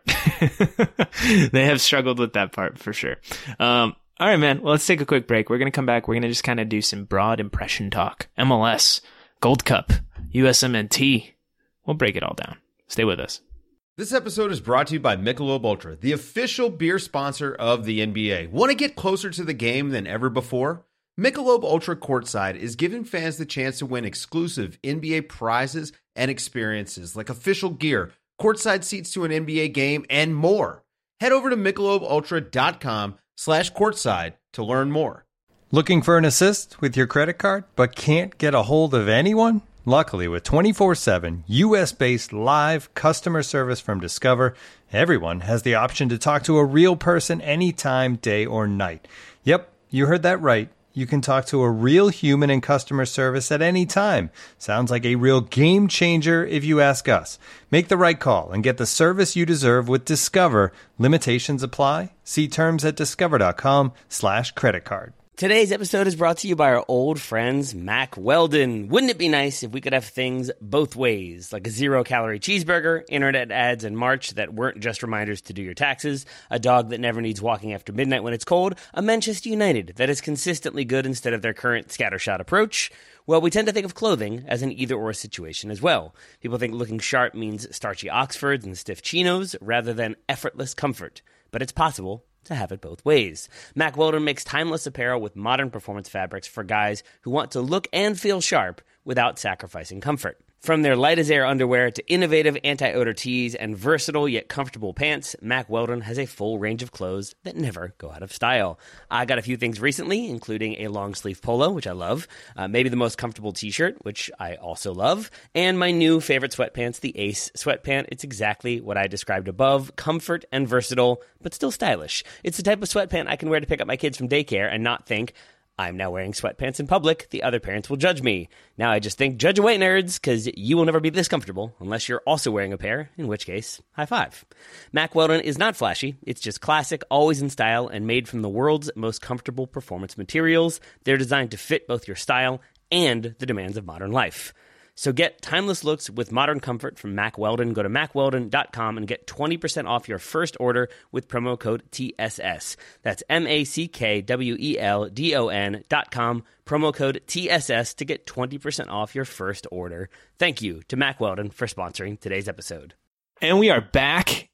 They have struggled with that part for sure. Um, all right, man. Well, let's take a quick break. We're going to come back. We're going to just kind of do some broad impression talk. M L S, Gold Cup, U S M N T. We'll break it all down. Stay with us. This episode is brought to you by Michelob Ultra, the official beer sponsor of the N B A. Want to get closer to the game than ever before? Michelob Ultra Courtside is giving fans the chance to win exclusive N B A prizes and experiences like official gear, courtside seats to an N B A game, and more. Head over to michelobultra.com slash courtside to learn more. Looking for an assist with your credit card but can't get a hold of anyone? Luckily, with twenty-four seven U S-based live customer service from Discover, everyone has the option to talk to a real person anytime, day or night. Yep, you heard that right. You can talk to a real human in customer service at any time. Sounds like a real game changer if you ask us. Make the right call and get the service you deserve with Discover. Limitations apply. See terms at discover.com slash credit card. Today's episode is brought to you by our old friends, Mac Weldon. Wouldn't it be nice if we could have things both ways, like a zero-calorie cheeseburger, internet ads in March that weren't just reminders to do your taxes, a dog that never needs walking after midnight when it's cold, a Manchester United that is consistently good instead of their current scattershot approach? Well, we tend to think of clothing as an either-or situation as well. People think looking sharp means starchy Oxfords and stiff chinos rather than effortless comfort. But it's possible to have it both ways. Mac Weldon makes timeless apparel with modern performance fabrics for guys who want to look and feel sharp without sacrificing comfort. From their light-as-air underwear to innovative anti-odor tees and versatile yet comfortable pants, Mac Weldon has a full range of clothes that never go out of style. I got a few things recently, including a long-sleeve polo, which I love, uh, maybe the most comfortable t-shirt, which I also love, and my new favorite sweatpants, the Ace sweatpant. It's exactly what I described above, comfort and versatile, but still stylish. It's the type of sweatpant I can wear to pick up my kids from daycare and not think, I'm now wearing sweatpants in public, the other parents will judge me. Now I just think, judge away, nerds, because you will never be this comfortable unless you're also wearing a pair, in which case, high five. Mac Weldon is not flashy. It's just classic, always in style, and made from the world's most comfortable performance materials. They're designed to fit both your style and the demands of modern life. So get timeless looks with modern comfort from Mac Weldon. Go to mac weldon dot com and get twenty percent off your first order with promo code T S S. That's M A C K W E L D O N dot com, promo code T S S to get twenty percent off your first order. Thank you to Mac Weldon for sponsoring today's episode. And we are back.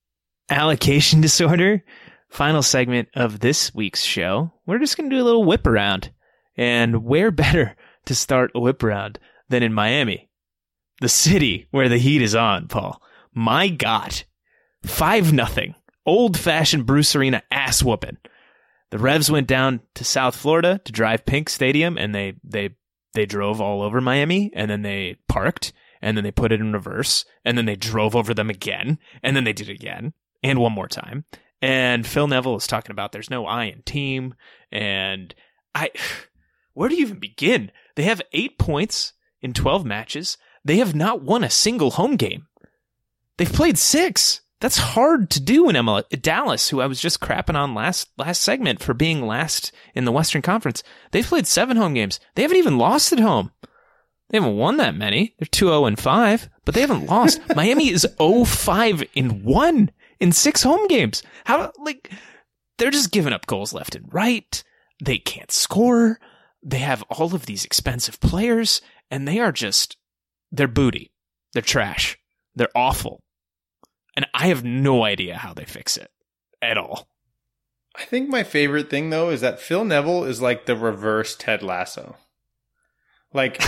Allocation disorder. Final segment of this week's show. We're just going to do a little whip around. And where better to start a whip around than in Miami, the city where the heat is on, Paul. My God. five nothing. Old-fashioned Bruce Arena ass whooping. The Revs went down to South Florida to drive Pink Stadium, and they they they drove all over Miami, and then they parked, and then they put it in reverse, and then they drove over them again, and then they did it again, and one more time. And Phil Neville is talking about there's no I in team, and I, where do you even begin? They have eight points in twelve matches. They have not won a single home game. They've played six. That's hard to do in M L S. Dallas, who I was just crapping on last last segment for being last in the Western Conference, they've played seven home games. They haven't even lost at home. They haven't won that many. They're two oh and five, but they haven't lost. Miami is oh five and one in six home games. How, like, they're just giving up goals left and right. They can't score. They have all of these expensive players, and they are just, they're booty. They're trash. They're awful. And I have no idea how they fix it at all. I think my favorite thing, though, is that Phil Neville is like the reverse Ted Lasso. Like,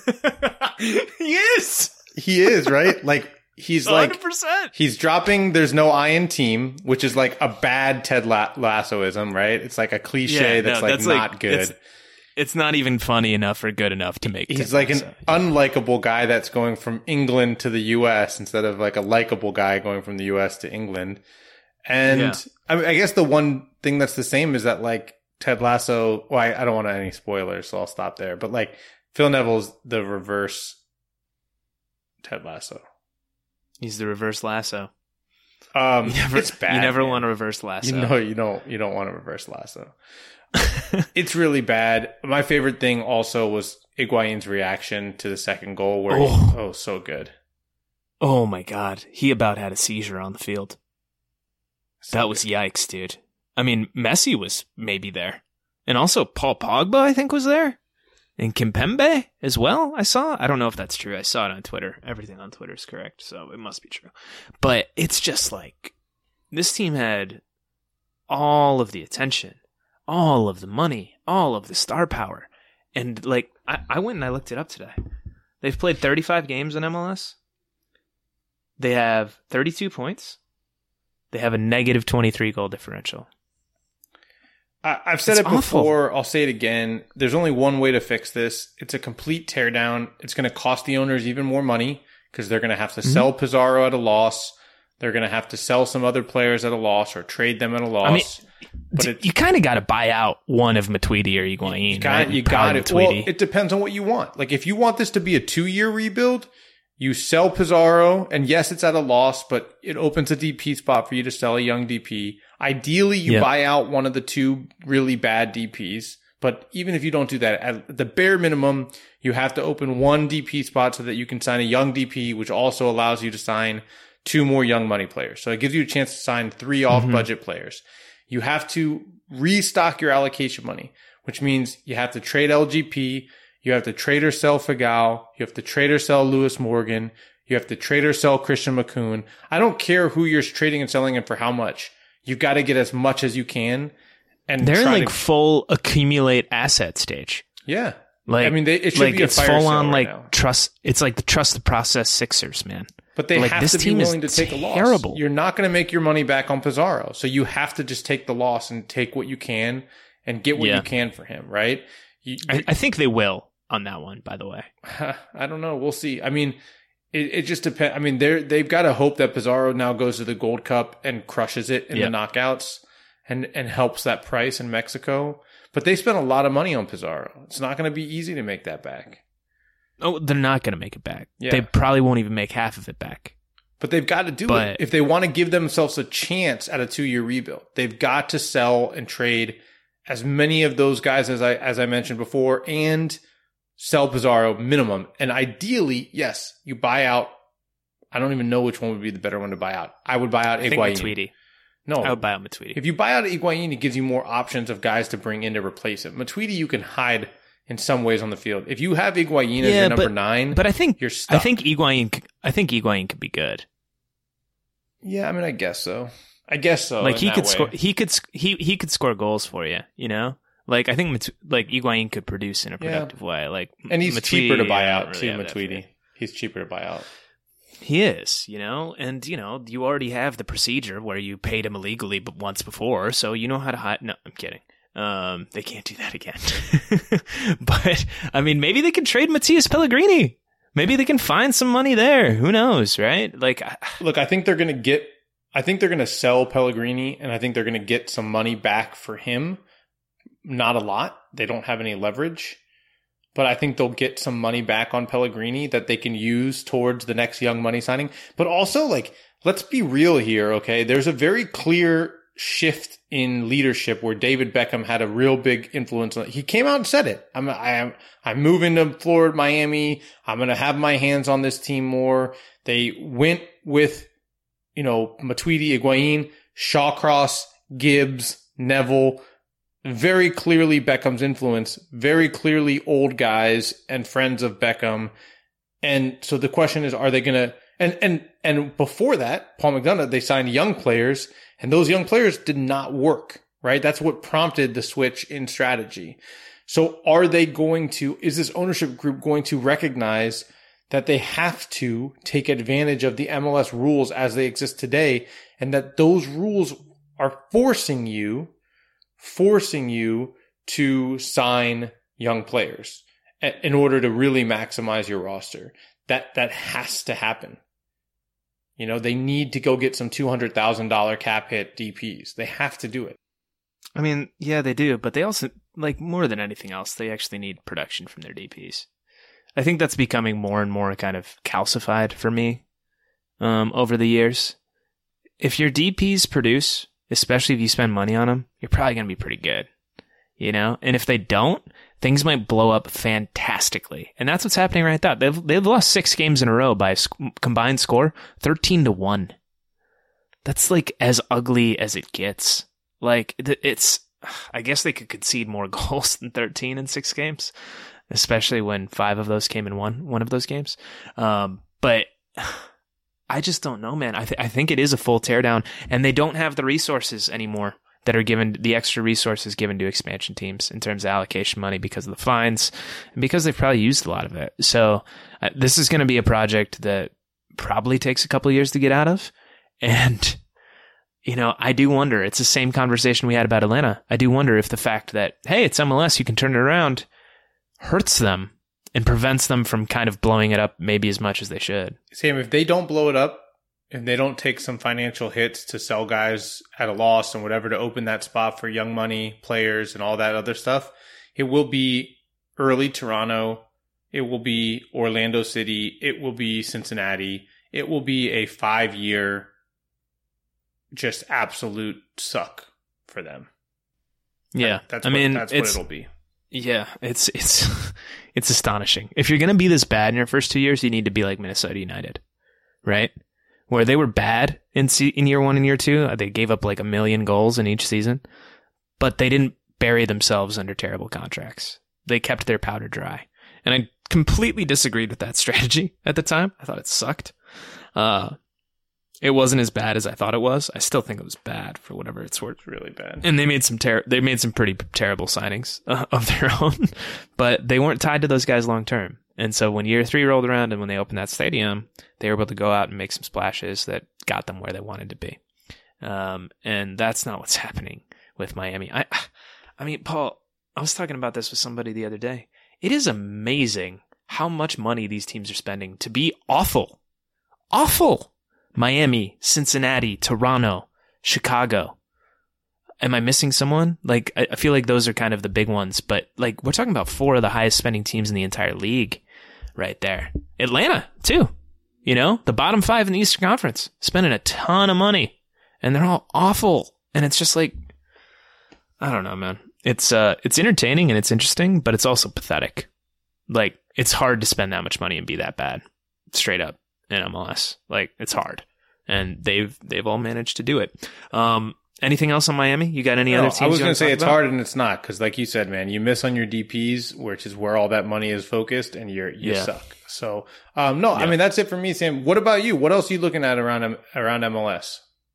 he is. He is, right? Like, he's like, one hundred percent. He's dropping there's no I in team, which is like a bad Ted La- Lassoism, right? It's like a cliche Yeah, that's no, like that's not like, good. It's, it's not even funny enough or good enough to make He's Ted like Lasso. an unlikable guy that's going from England to the U S instead of like a likable guy going from the U S to England. And Yeah. I, mean, I guess the one thing that's the same is that like Ted Lasso, well, I, I don't want any spoilers, so I'll stop there. But like Phil Neville's the reverse Ted Lasso. He's the reverse Lasso. Um, You never, it's bad. you never man. want to reverse Lasso. You know, you don't, you don't want to reverse Lasso. It's really bad. My favorite thing also was Higuain's reaction to the second goal where, Oh. he, oh, so good. Oh my God. He about had a seizure on the field. So That was good. yikes, dude. I mean, Messi was maybe there. And also Paul Pogba, I think, was there. And Kimpembe as well, I saw. I don't know if that's true. I saw it on Twitter. Everything on Twitter is correct, so it must be true. But it's just like, this team had all of the attention, all of the money, all of the star power. And like, I, I went and I looked it up today. They've played thirty-five games in M L S. They have thirty-two points. They have a negative twenty-three goal differential. I, I've said It's it awful. before. I'll say it again. There's only one way to fix this. It's a complete teardown. It's going to cost the owners even more money because they're going to have to Mm-hmm. sell Pizarro at a loss. They're going to have to sell some other players at a loss or trade them at a loss. I mean, but D- it, you kind of got to buy out one of Matuidi or Higuain. you got, right? you got Probably it. Well, Matuidi. it depends on what you want. Like if you want this to be a two-year rebuild, you sell Pizarro, and yes, it's at a loss, but it opens a D P spot for you to sell a young D P. Ideally, you Yep. buy out one of the two really bad D Ps. But even if you don't do that, at the bare minimum, you have to open one D P spot so that you can sign a young D P, which also allows you to sign two more young money players. So it gives you a chance to sign three off-budget players. You have to restock your allocation money, which means you have to trade L G P, you have to trade or sell Figal, you have to trade or sell Lewis Morgan, you have to trade or sell Christian McCoon. I don't care who you're trading and selling and for how much. You got to get as much as you can. And They're in try like to, full accumulate asset stage. yeah. Like, I mean, they, it should like be a it's fire full sale on right like now. trust. It's like the trust the process Sixers, man. But they like, have this to be team is willing to take a loss. terrible. You're not going to make your money back on Pizarro. So you have to just take the loss and take what you can and get what Yeah. you can for him, right? You, I, I think they will on that one. By the way, I don't know. We'll see. I mean, it, it just depends. I mean, they're, they've got to hope that Pizarro now goes to the Gold Cup and crushes it in Yeah. the knockouts and, and helps that price in Mexico. But they spent a lot of money on Pizarro. It's not going to be easy to make that back. oh, they're not going to make it back. Yeah. They probably won't even make half of it back. But they've got to do But- it. If they want to give themselves a chance at a two-year rebuild, they've got to sell and trade as many of those guys as I as I mentioned before and sell Pizarro minimum. And ideally, yes, you buy out. I don't even know which one would be the better one to buy out. I would buy out I think Higuain. Matuidi. No, I would buy out Matuidi. if you buy out Higuain, it gives you more options of guys to bring in to replace him. Matuidi, you can hide in some ways on the field. If you have Higuain as Yeah, your number but- nine, But I think you're I stuck. think Higuain. c- I think Higuain could be good. yeah, I mean, I guess so. I guess so. like in he that could way. score. He could. sc- He he could score goals for you. You know. Like, I think Mat- like Higuain could produce in a productive yeah. way. Like, and he's Matuidi, cheaper to buy out really too. Matuidi, he's cheaper to buy out. He is, you know, and you know, you already have the procedure where you paid him illegally, but once before, so you know how to hide. No, I'm kidding. Um, they can't do that again. But I mean, maybe they can trade Matias Pellegrini. Maybe they can find some money there. Who knows, right? Like, look, I think they're going to get. I think they're going to sell Pellegrini, and I think they're going to get some money back for him. Not a lot. They don't have any leverage, but I think they'll get some money back on Pellegrini that they can use towards the next young money signing. But also, like, let's be real here, okay? There's a very clear shift in leadership where David Beckham had a real big influence on it. He came out and said it. I'm, I'm, I'm moving to Florida, Miami. I'm going to have my hands on this team more. They went with, you know, Matuidi, Higuain, Shawcross, Gibbs, Neville. Very clearly Beckham's influence, very clearly old guys and friends of Beckham. And so the question is, are they going to, and, and, and before that, Paul McDonough, they signed young players, and those young players did not work, right? That's what prompted the switch in strategy. So are they going to, is this ownership group going to recognize that they have to take advantage of the M L S rules as they exist today, and that those rules are forcing you forcing you to sign young players in order to really maximize your roster? That that has to happen. You know, they need to go get some two hundred thousand dollars cap hit D Ps. They have to do it. I mean, yeah, they do, but they also, like, more than anything else, they actually need production from their D Ps. I think that's becoming more and more kind of calcified for me um, over the years. If your D Ps produce, especially if you spend money on them, you're probably going to be pretty good, you know? And if they don't, things might blow up fantastically. And that's what's happening right now. They've, they've lost six games in a row by a sc- combined score, thirteen to one. That's like as ugly as it gets. Like, it's, I guess they could concede more goals than thirteen in six games, especially when five of those came in one, one of those games. Um, but I just don't know, man. I, th- I think it is a full teardown, and they don't have the resources anymore that are given, the extra resources given to expansion teams in terms of allocation money because of the fines and because they've probably used a lot of it. So uh, this is going to be a project that probably takes a couple of years to get out of. And, you know, I do wonder, it's the same conversation we had about Atlanta. I do wonder if the fact that, hey, it's M L S, you can turn it around, hurts them and prevents them from kind of blowing it up maybe as much as they should. Sam, if they don't blow it up, and they don't take some financial hits to sell guys at a loss and whatever to open that spot for young money players and all that other stuff, it will be early Toronto. It will be Orlando City. It will be Cincinnati. It will be a five-year just absolute suck for them. Yeah. That, that's I what, mean, that's it's, what it'll be. Yeah, it's it's it's astonishing. If you're going to be this bad in your first two years, you need to be like Minnesota United, right? Where they were bad in se- in year one and year two. They gave up like a million goals in each season, but they didn't bury themselves under terrible contracts. They kept their powder dry. And I completely disagreed with that strategy at the time. I thought it sucked. Uh, it wasn't as bad as I thought it was. I still think it was bad for whatever it's worth. It's really bad. And they made some ter- they made some pretty terrible signings uh, of their own, but they weren't tied to those guys long term. And so when year three rolled around and when they opened that stadium, they were able to go out and make some splashes that got them where they wanted to be. Um, and that's not what's happening with Miami. I, I mean, Paul, I was talking about this with somebody the other day. It is amazing how much money these teams are spending to be awful. Awful. Miami, Cincinnati, Toronto, Chicago. Am I missing someone? Like, I feel like those are kind of the big ones, but like, we're talking about four of the highest spending teams in the entire league right there. Atlanta, too. You know, the bottom five in the Eastern Conference, spending a ton of money, and they're all awful. And it's just like, I don't know, man. It's, uh, it's entertaining and it's interesting, but it's also pathetic. Like, it's hard to spend that much money and be that bad, straight up, in M L S. Like, it's hard. And they've, they've all managed to do it. Um, Anything else on Miami? You got any no, other teams? I was going to say it's about? hard and it's not, because like you said, man, you miss on your D Ps, which is where all that money is focused, and you're you yeah. suck. So, um, no, yeah. I mean that's it for me, Sam. What about you? What else are you looking at around around M L S?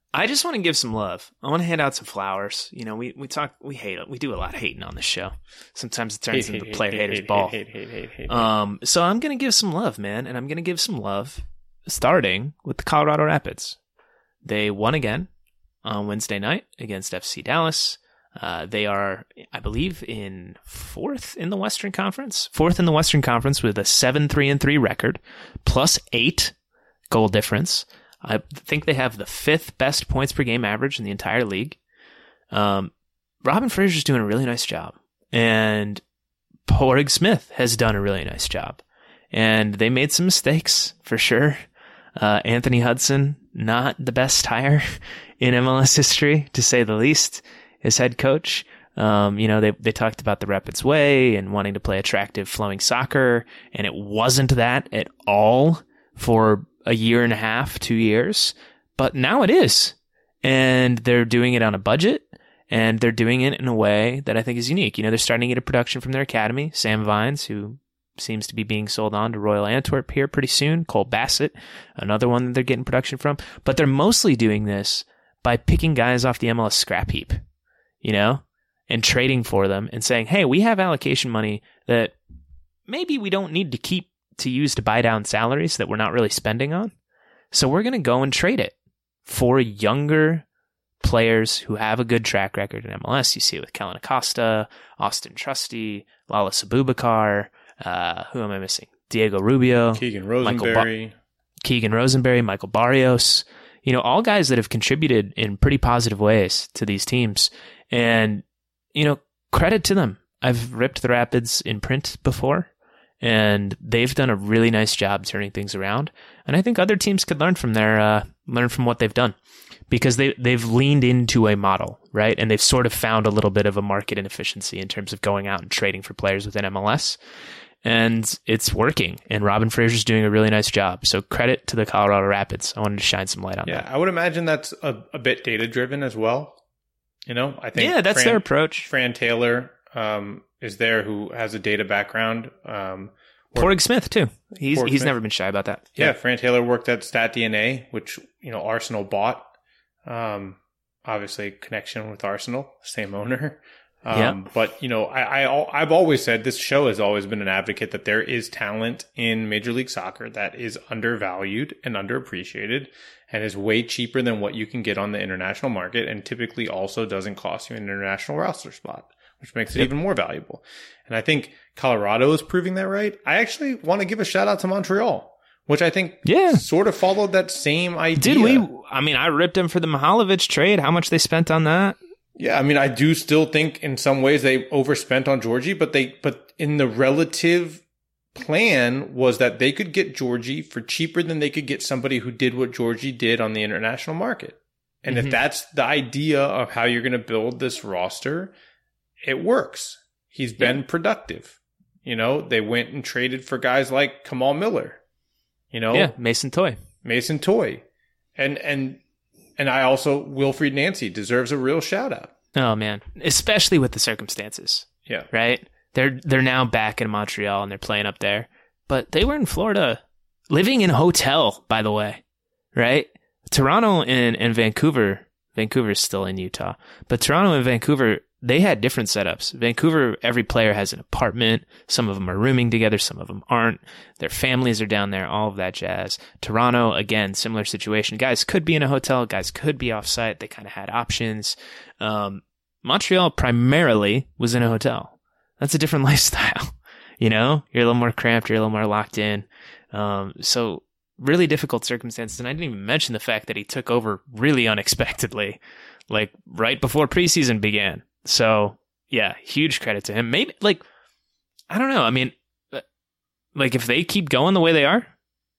I just want to give some love. I want to hand out some flowers. You know, we, we talk, we hate it. We do a lot of hating on this show. Sometimes it turns Hate, into hate, player hate, haters hate, ball. hate, hate, hate, hate, hate. Um, so I'm going to give some love, man. And I'm going to give some love starting with the Colorado Rapids. They won again on Wednesday night against F C Dallas. Uh, they are, I believe, in fourth in the Western Conference. Fourth in the Western Conference with a seven three and three record, plus eight goal difference. I think they have the fifth best points per game average in the entire league. Um, Robin Fraser's doing a really nice job. And Padraig Smith has done a really nice job. And they made some mistakes, for sure. Uh, Anthony Hudson, not the best hire in M L S history, to say the least, as head coach. Um, you know, they, they talked about the Rapids way and wanting to play attractive flowing soccer. And it wasn't that at all for a year and a half, two years, but now it is. And they're doing it on a budget, and they're doing it in a way that I think is unique. You know, they're starting to get a production from their academy. Sam Vines, who seems to be being sold on to Royal Antwerp here pretty soon. Cole Bassett, another one that they're getting production from. But they're mostly doing this by picking guys off the M L S scrap heap, you know, and trading for them and saying, hey, we have allocation money that maybe we don't need to keep to use to buy down salaries that we're not really spending on. So we're going to go and trade it for younger players who have a good track record in M L S. You see it with Kellen Acosta, Austin Trusty, Lala Abubakar, uh, who am I missing? Diego Rubio, Keegan Rosenberry, Ba- Keegan Rosenberry, Michael Barrios, you know, all guys that have contributed in pretty positive ways to these teams. And, you know, credit to them. I've ripped the Rapids in print before, and they've done a really nice job turning things around. And I think other teams could learn from their uh, learn from what they've done, because they they've leaned into a model, right? And they've sort of found a little bit of a market inefficiency in terms of going out and trading for players within M L S, and it's working. And Robin Fraser's doing a really nice job. So credit to the Colorado Rapids. I wanted to shine some light on yeah, that. I would imagine that's a, a bit data driven as well. You know, I think Yeah, that's Fran, their approach. Fran Taylor um, is there, who has a data background. Um, Padraig Smith too. He's Padraig he's Smith. never been shy about that. Yeah, Fran Taylor worked at StatDNA, which, you know, Arsenal bought. Um, obviously, connection with Arsenal, same owner. Um, Yeah. But, you know, I, I, I've always said, this show has always been an advocate that there is talent in Major League Soccer that is undervalued and underappreciated and is way cheaper than what you can get on the international market, and typically also doesn't cost you an international roster spot, which makes it Yep. even more valuable. And I think Colorado is proving that right. I actually want to give a shout out to Montreal, which I think Yeah. sort of followed that same idea. Did we? I mean, I ripped him for the Mihalovic trade. How much they spent on that? Yeah, I mean, I do still think in some ways they overspent on Georgie, but they, but in the relative plan was that they could get Georgie for cheaper than they could get somebody who did what Georgie did on the international market. And Mhm. if that's the idea of how you're going to build this roster, it works. He's been productive. You know, they went and traded for guys like Kamal Miller, you know, Yeah, Mason Toy. Mason Toy. And, and, and I also, Wilfried Nancy deserves a real shout out. Oh man, especially with the circumstances, Yeah. right? They're they're now back in Montreal and they're playing up there, but they were in Florida, living in a hotel, by the way, right? Toronto and, and Vancouver, Vancouver is still in Utah, but Toronto and Vancouver, they had different setups. Vancouver, every player has an apartment. Some of them are rooming together. Some of them aren't. Their families are down there, all of that jazz. Toronto, again, similar situation. Guys could be in a hotel. Guys could be off-site. They kind of had options. Um, Montreal primarily was in a hotel. That's a different lifestyle. You know, you're a little more cramped. You're a little more locked in. Um, so really difficult circumstances. And I didn't even mention the fact that he took over really unexpectedly, like right before preseason began. So yeah, huge credit to him. Maybe like, I don't know. I mean, like if they keep going the way they are,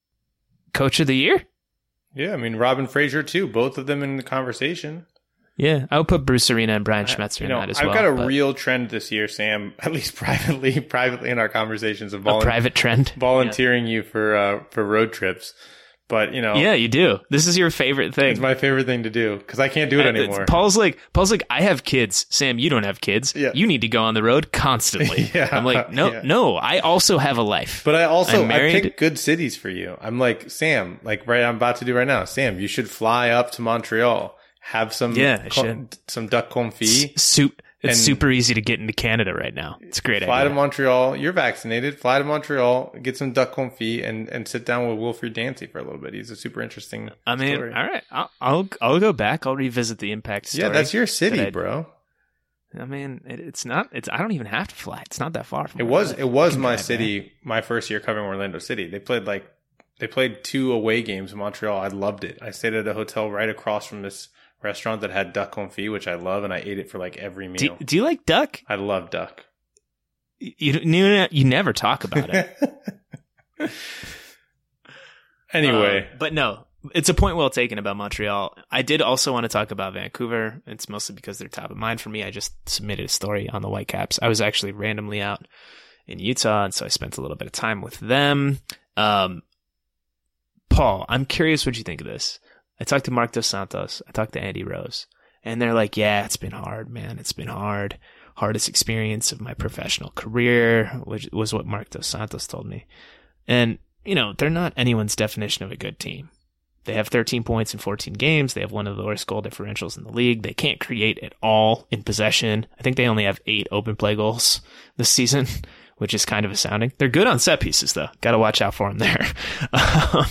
coach of the year. Yeah, I mean, Robin Fraser too, both of them in the conversation. Yeah, I would put Bruce Arena and Brian I- Schmetzer you in know, that as I've well. got a but real trend this year, Sam, at least privately, privately in our conversations of a volun- private trend. volunteering you for uh, for road trips. But, you know, Yeah, you do. This is your favorite thing. it's my favorite thing to do because I can't do it Uh, anymore. Paul's like, Paul's like, I have kids. Sam, you don't have kids. Yeah. You need to go on the road constantly. Yeah, I'm like, no, yeah. no. I also have a life. But I also I'm I married. picked good cities for you. I'm like, Sam, like right I'm about to do right now. Sam, you should fly up to Montreal have some Yeah, I con- some duck confit. Soup. It's And- super easy to get into Canada right now. It's a great Fly idea. to Montreal. You're vaccinated. Fly to Montreal, get some duck confit, and, and sit down with Wilfried Dancy for a little bit. He's a super interesting I mean, story. all right. I'll, I'll I'll go back. I'll revisit the Impact story. Yeah, that's your city, that I- bro. I mean, it, it's not. It's I don't even have to fly. It's not that far from. It where I was live. it was I can my drive city. there. My first year covering Orlando City. They played like they played two away games in Montreal. I loved it. I stayed at a hotel right across from this restaurant that had duck confit, which I love, and I ate it for like every Do, meal. do you like duck? I love duck. You, you you never talk about it. Anyway, Uh, but no, it's a point well taken about Montreal. I did also want to talk about Vancouver. It's mostly because they're top of mind for me. I just submitted a story on the Whitecaps. I was actually randomly out in Utah, and so I spent a little bit of time with them. Um, Paul, I'm curious what you think of this. I talked to Mark Dos Santos. I talked to Andy Rose. And they're like, yeah, it's been hard, man. It's been hard. Hardest experience of my professional career, which was what Mark Dos Santos told me. And, you know, they're not anyone's definition of a good team. They have thirteen points in fourteen games. They have one of the worst goal differentials in the league. They can't create at all in possession. I think they only have eight open play goals this season, which is kind of astounding. They're good on set pieces, though. Got to watch out for them there. Um,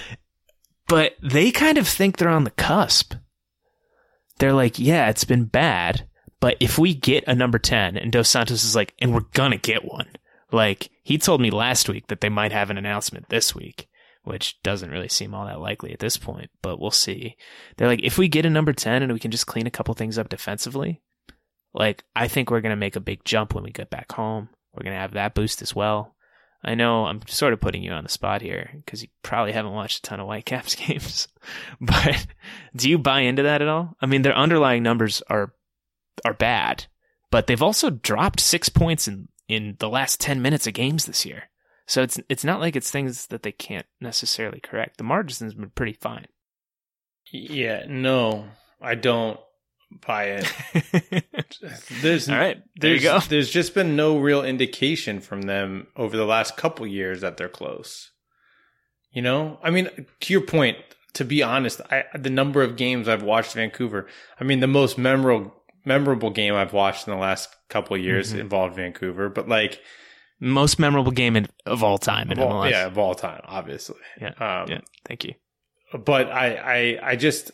but they kind of think they're on the cusp. They're like, yeah, it's been bad, but if we get a number ten, and Dos Santos is like, and we're going to get one. Like, he told me last week that they might have an announcement this week, which doesn't really seem all that likely at this point, but we'll see. They're like, if we get a number ten and we can just clean a couple things up defensively, like, I think we're going to make a big jump when we get back home. We're going to have that boost as well. I know I'm sort of putting you on the spot here because you probably haven't watched a ton of Whitecaps games, but do you buy into that at all? I mean, their underlying numbers are are bad, but they've also dropped six points in, in the last ten minutes of games this year. So it's it's not like it's things that they can't necessarily correct. The margins have been pretty fine. yeah, no, I don't buy it. There's All right, there there's, you go. There's just been no real indication from them over the last couple years that they're close. You know, I mean, to your point, to be honest, I, the number of games I've watched Vancouver, I mean, the most memorable memorable game I've watched in the last couple of years Mhm. involved Vancouver, but like Most memorable game in, of all time in of all, M L S. yeah, of all time, obviously. yeah, Um, yeah. Thank you. But I, I, I just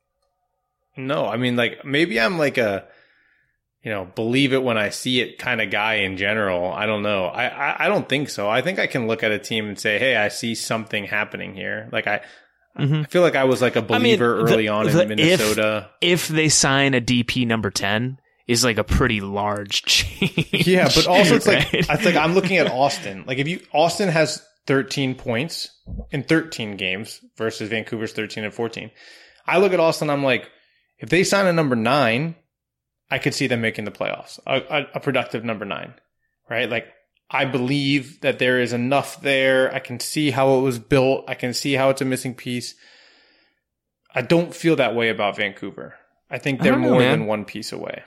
no. I mean, like maybe I'm like a, you know, believe it when I see it kind of guy in general. I don't know. I, I, I don't think so. I think I can look at a team and say, hey, I see something happening here. Like I, Mhm. I feel like I was like a I mean, believer the- early on the in Minnesota. If they sign a D P number ten, is like a pretty large change. Yeah, but also it's like right? I think I'm looking at Austin. Like if you Austin has thirteen points in thirteen games versus Vancouver's thirteen and fourteen. I look at Austin, I'm like, if they sign a number nine, I could see them making the playoffs. A, a, a productive number nine, right? Like I believe that there is enough there. I can see how it was built. I can see how it's a missing piece. I don't feel that way about Vancouver. I think I they're don't know, more man. than one piece away.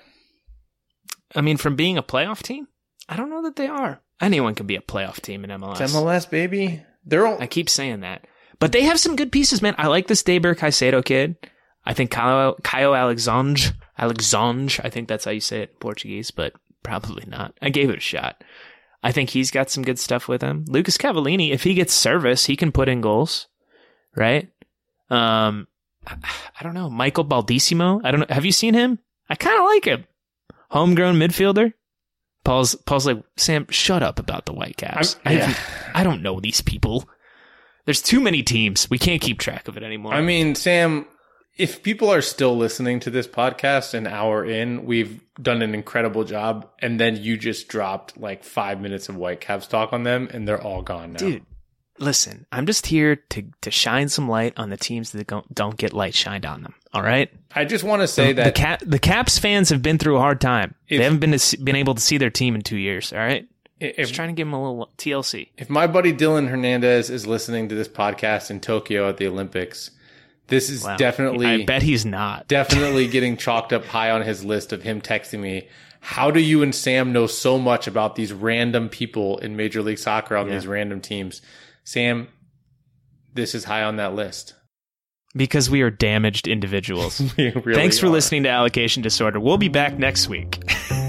I mean, from being a playoff team, I don't know that they are. Anyone can be a playoff team in M L S. It's M L S, baby. They're all, I keep saying that. But they have some good pieces, man. I like this Daber Caicedo kid. I think Caio, Caio Alexandre, Alexandre, I think that's how you say it in Portuguese, but probably not. I gave it a shot. I think he's got some good stuff with him. Lucas Cavallini, if he gets service, he can put in goals, right? Um, I, I don't know. Michael Baldissimo, I don't know. Have you seen him? I kind of like him. Homegrown midfielder. Paul's Paul's like, Sam, shut up about the Whitecaps. I'm- I, yeah. I don't know these people. There's too many teams. We can't keep track of it anymore. I mean, Sam, if people are still listening to this podcast an hour in, we've done an incredible job. And then you just dropped like five minutes of Whitecaps talk on them and they're all gone now. dude, listen, I'm just here to, to shine some light on the teams that don't, don't get light shined on them. All right. I just want to say the, that the, Cap, the Caps fans have been through a hard time. If- they haven't been to, see- been able to see their team in two years. All right. if, Just trying to give them a little T L C. if my buddy Dylan Hernandez is listening to this podcast in Tokyo at the Olympics, this is Wow. definitely I bet he's not. definitely getting chalked up high on his list of him texting me, how do you and Sam know so much about these random people in Major League Soccer on Yeah. these random teams? Sam, this is high on that list. Because we are damaged individuals. We really Thanks for are. listening to Allocation Disorder. We'll be back next week.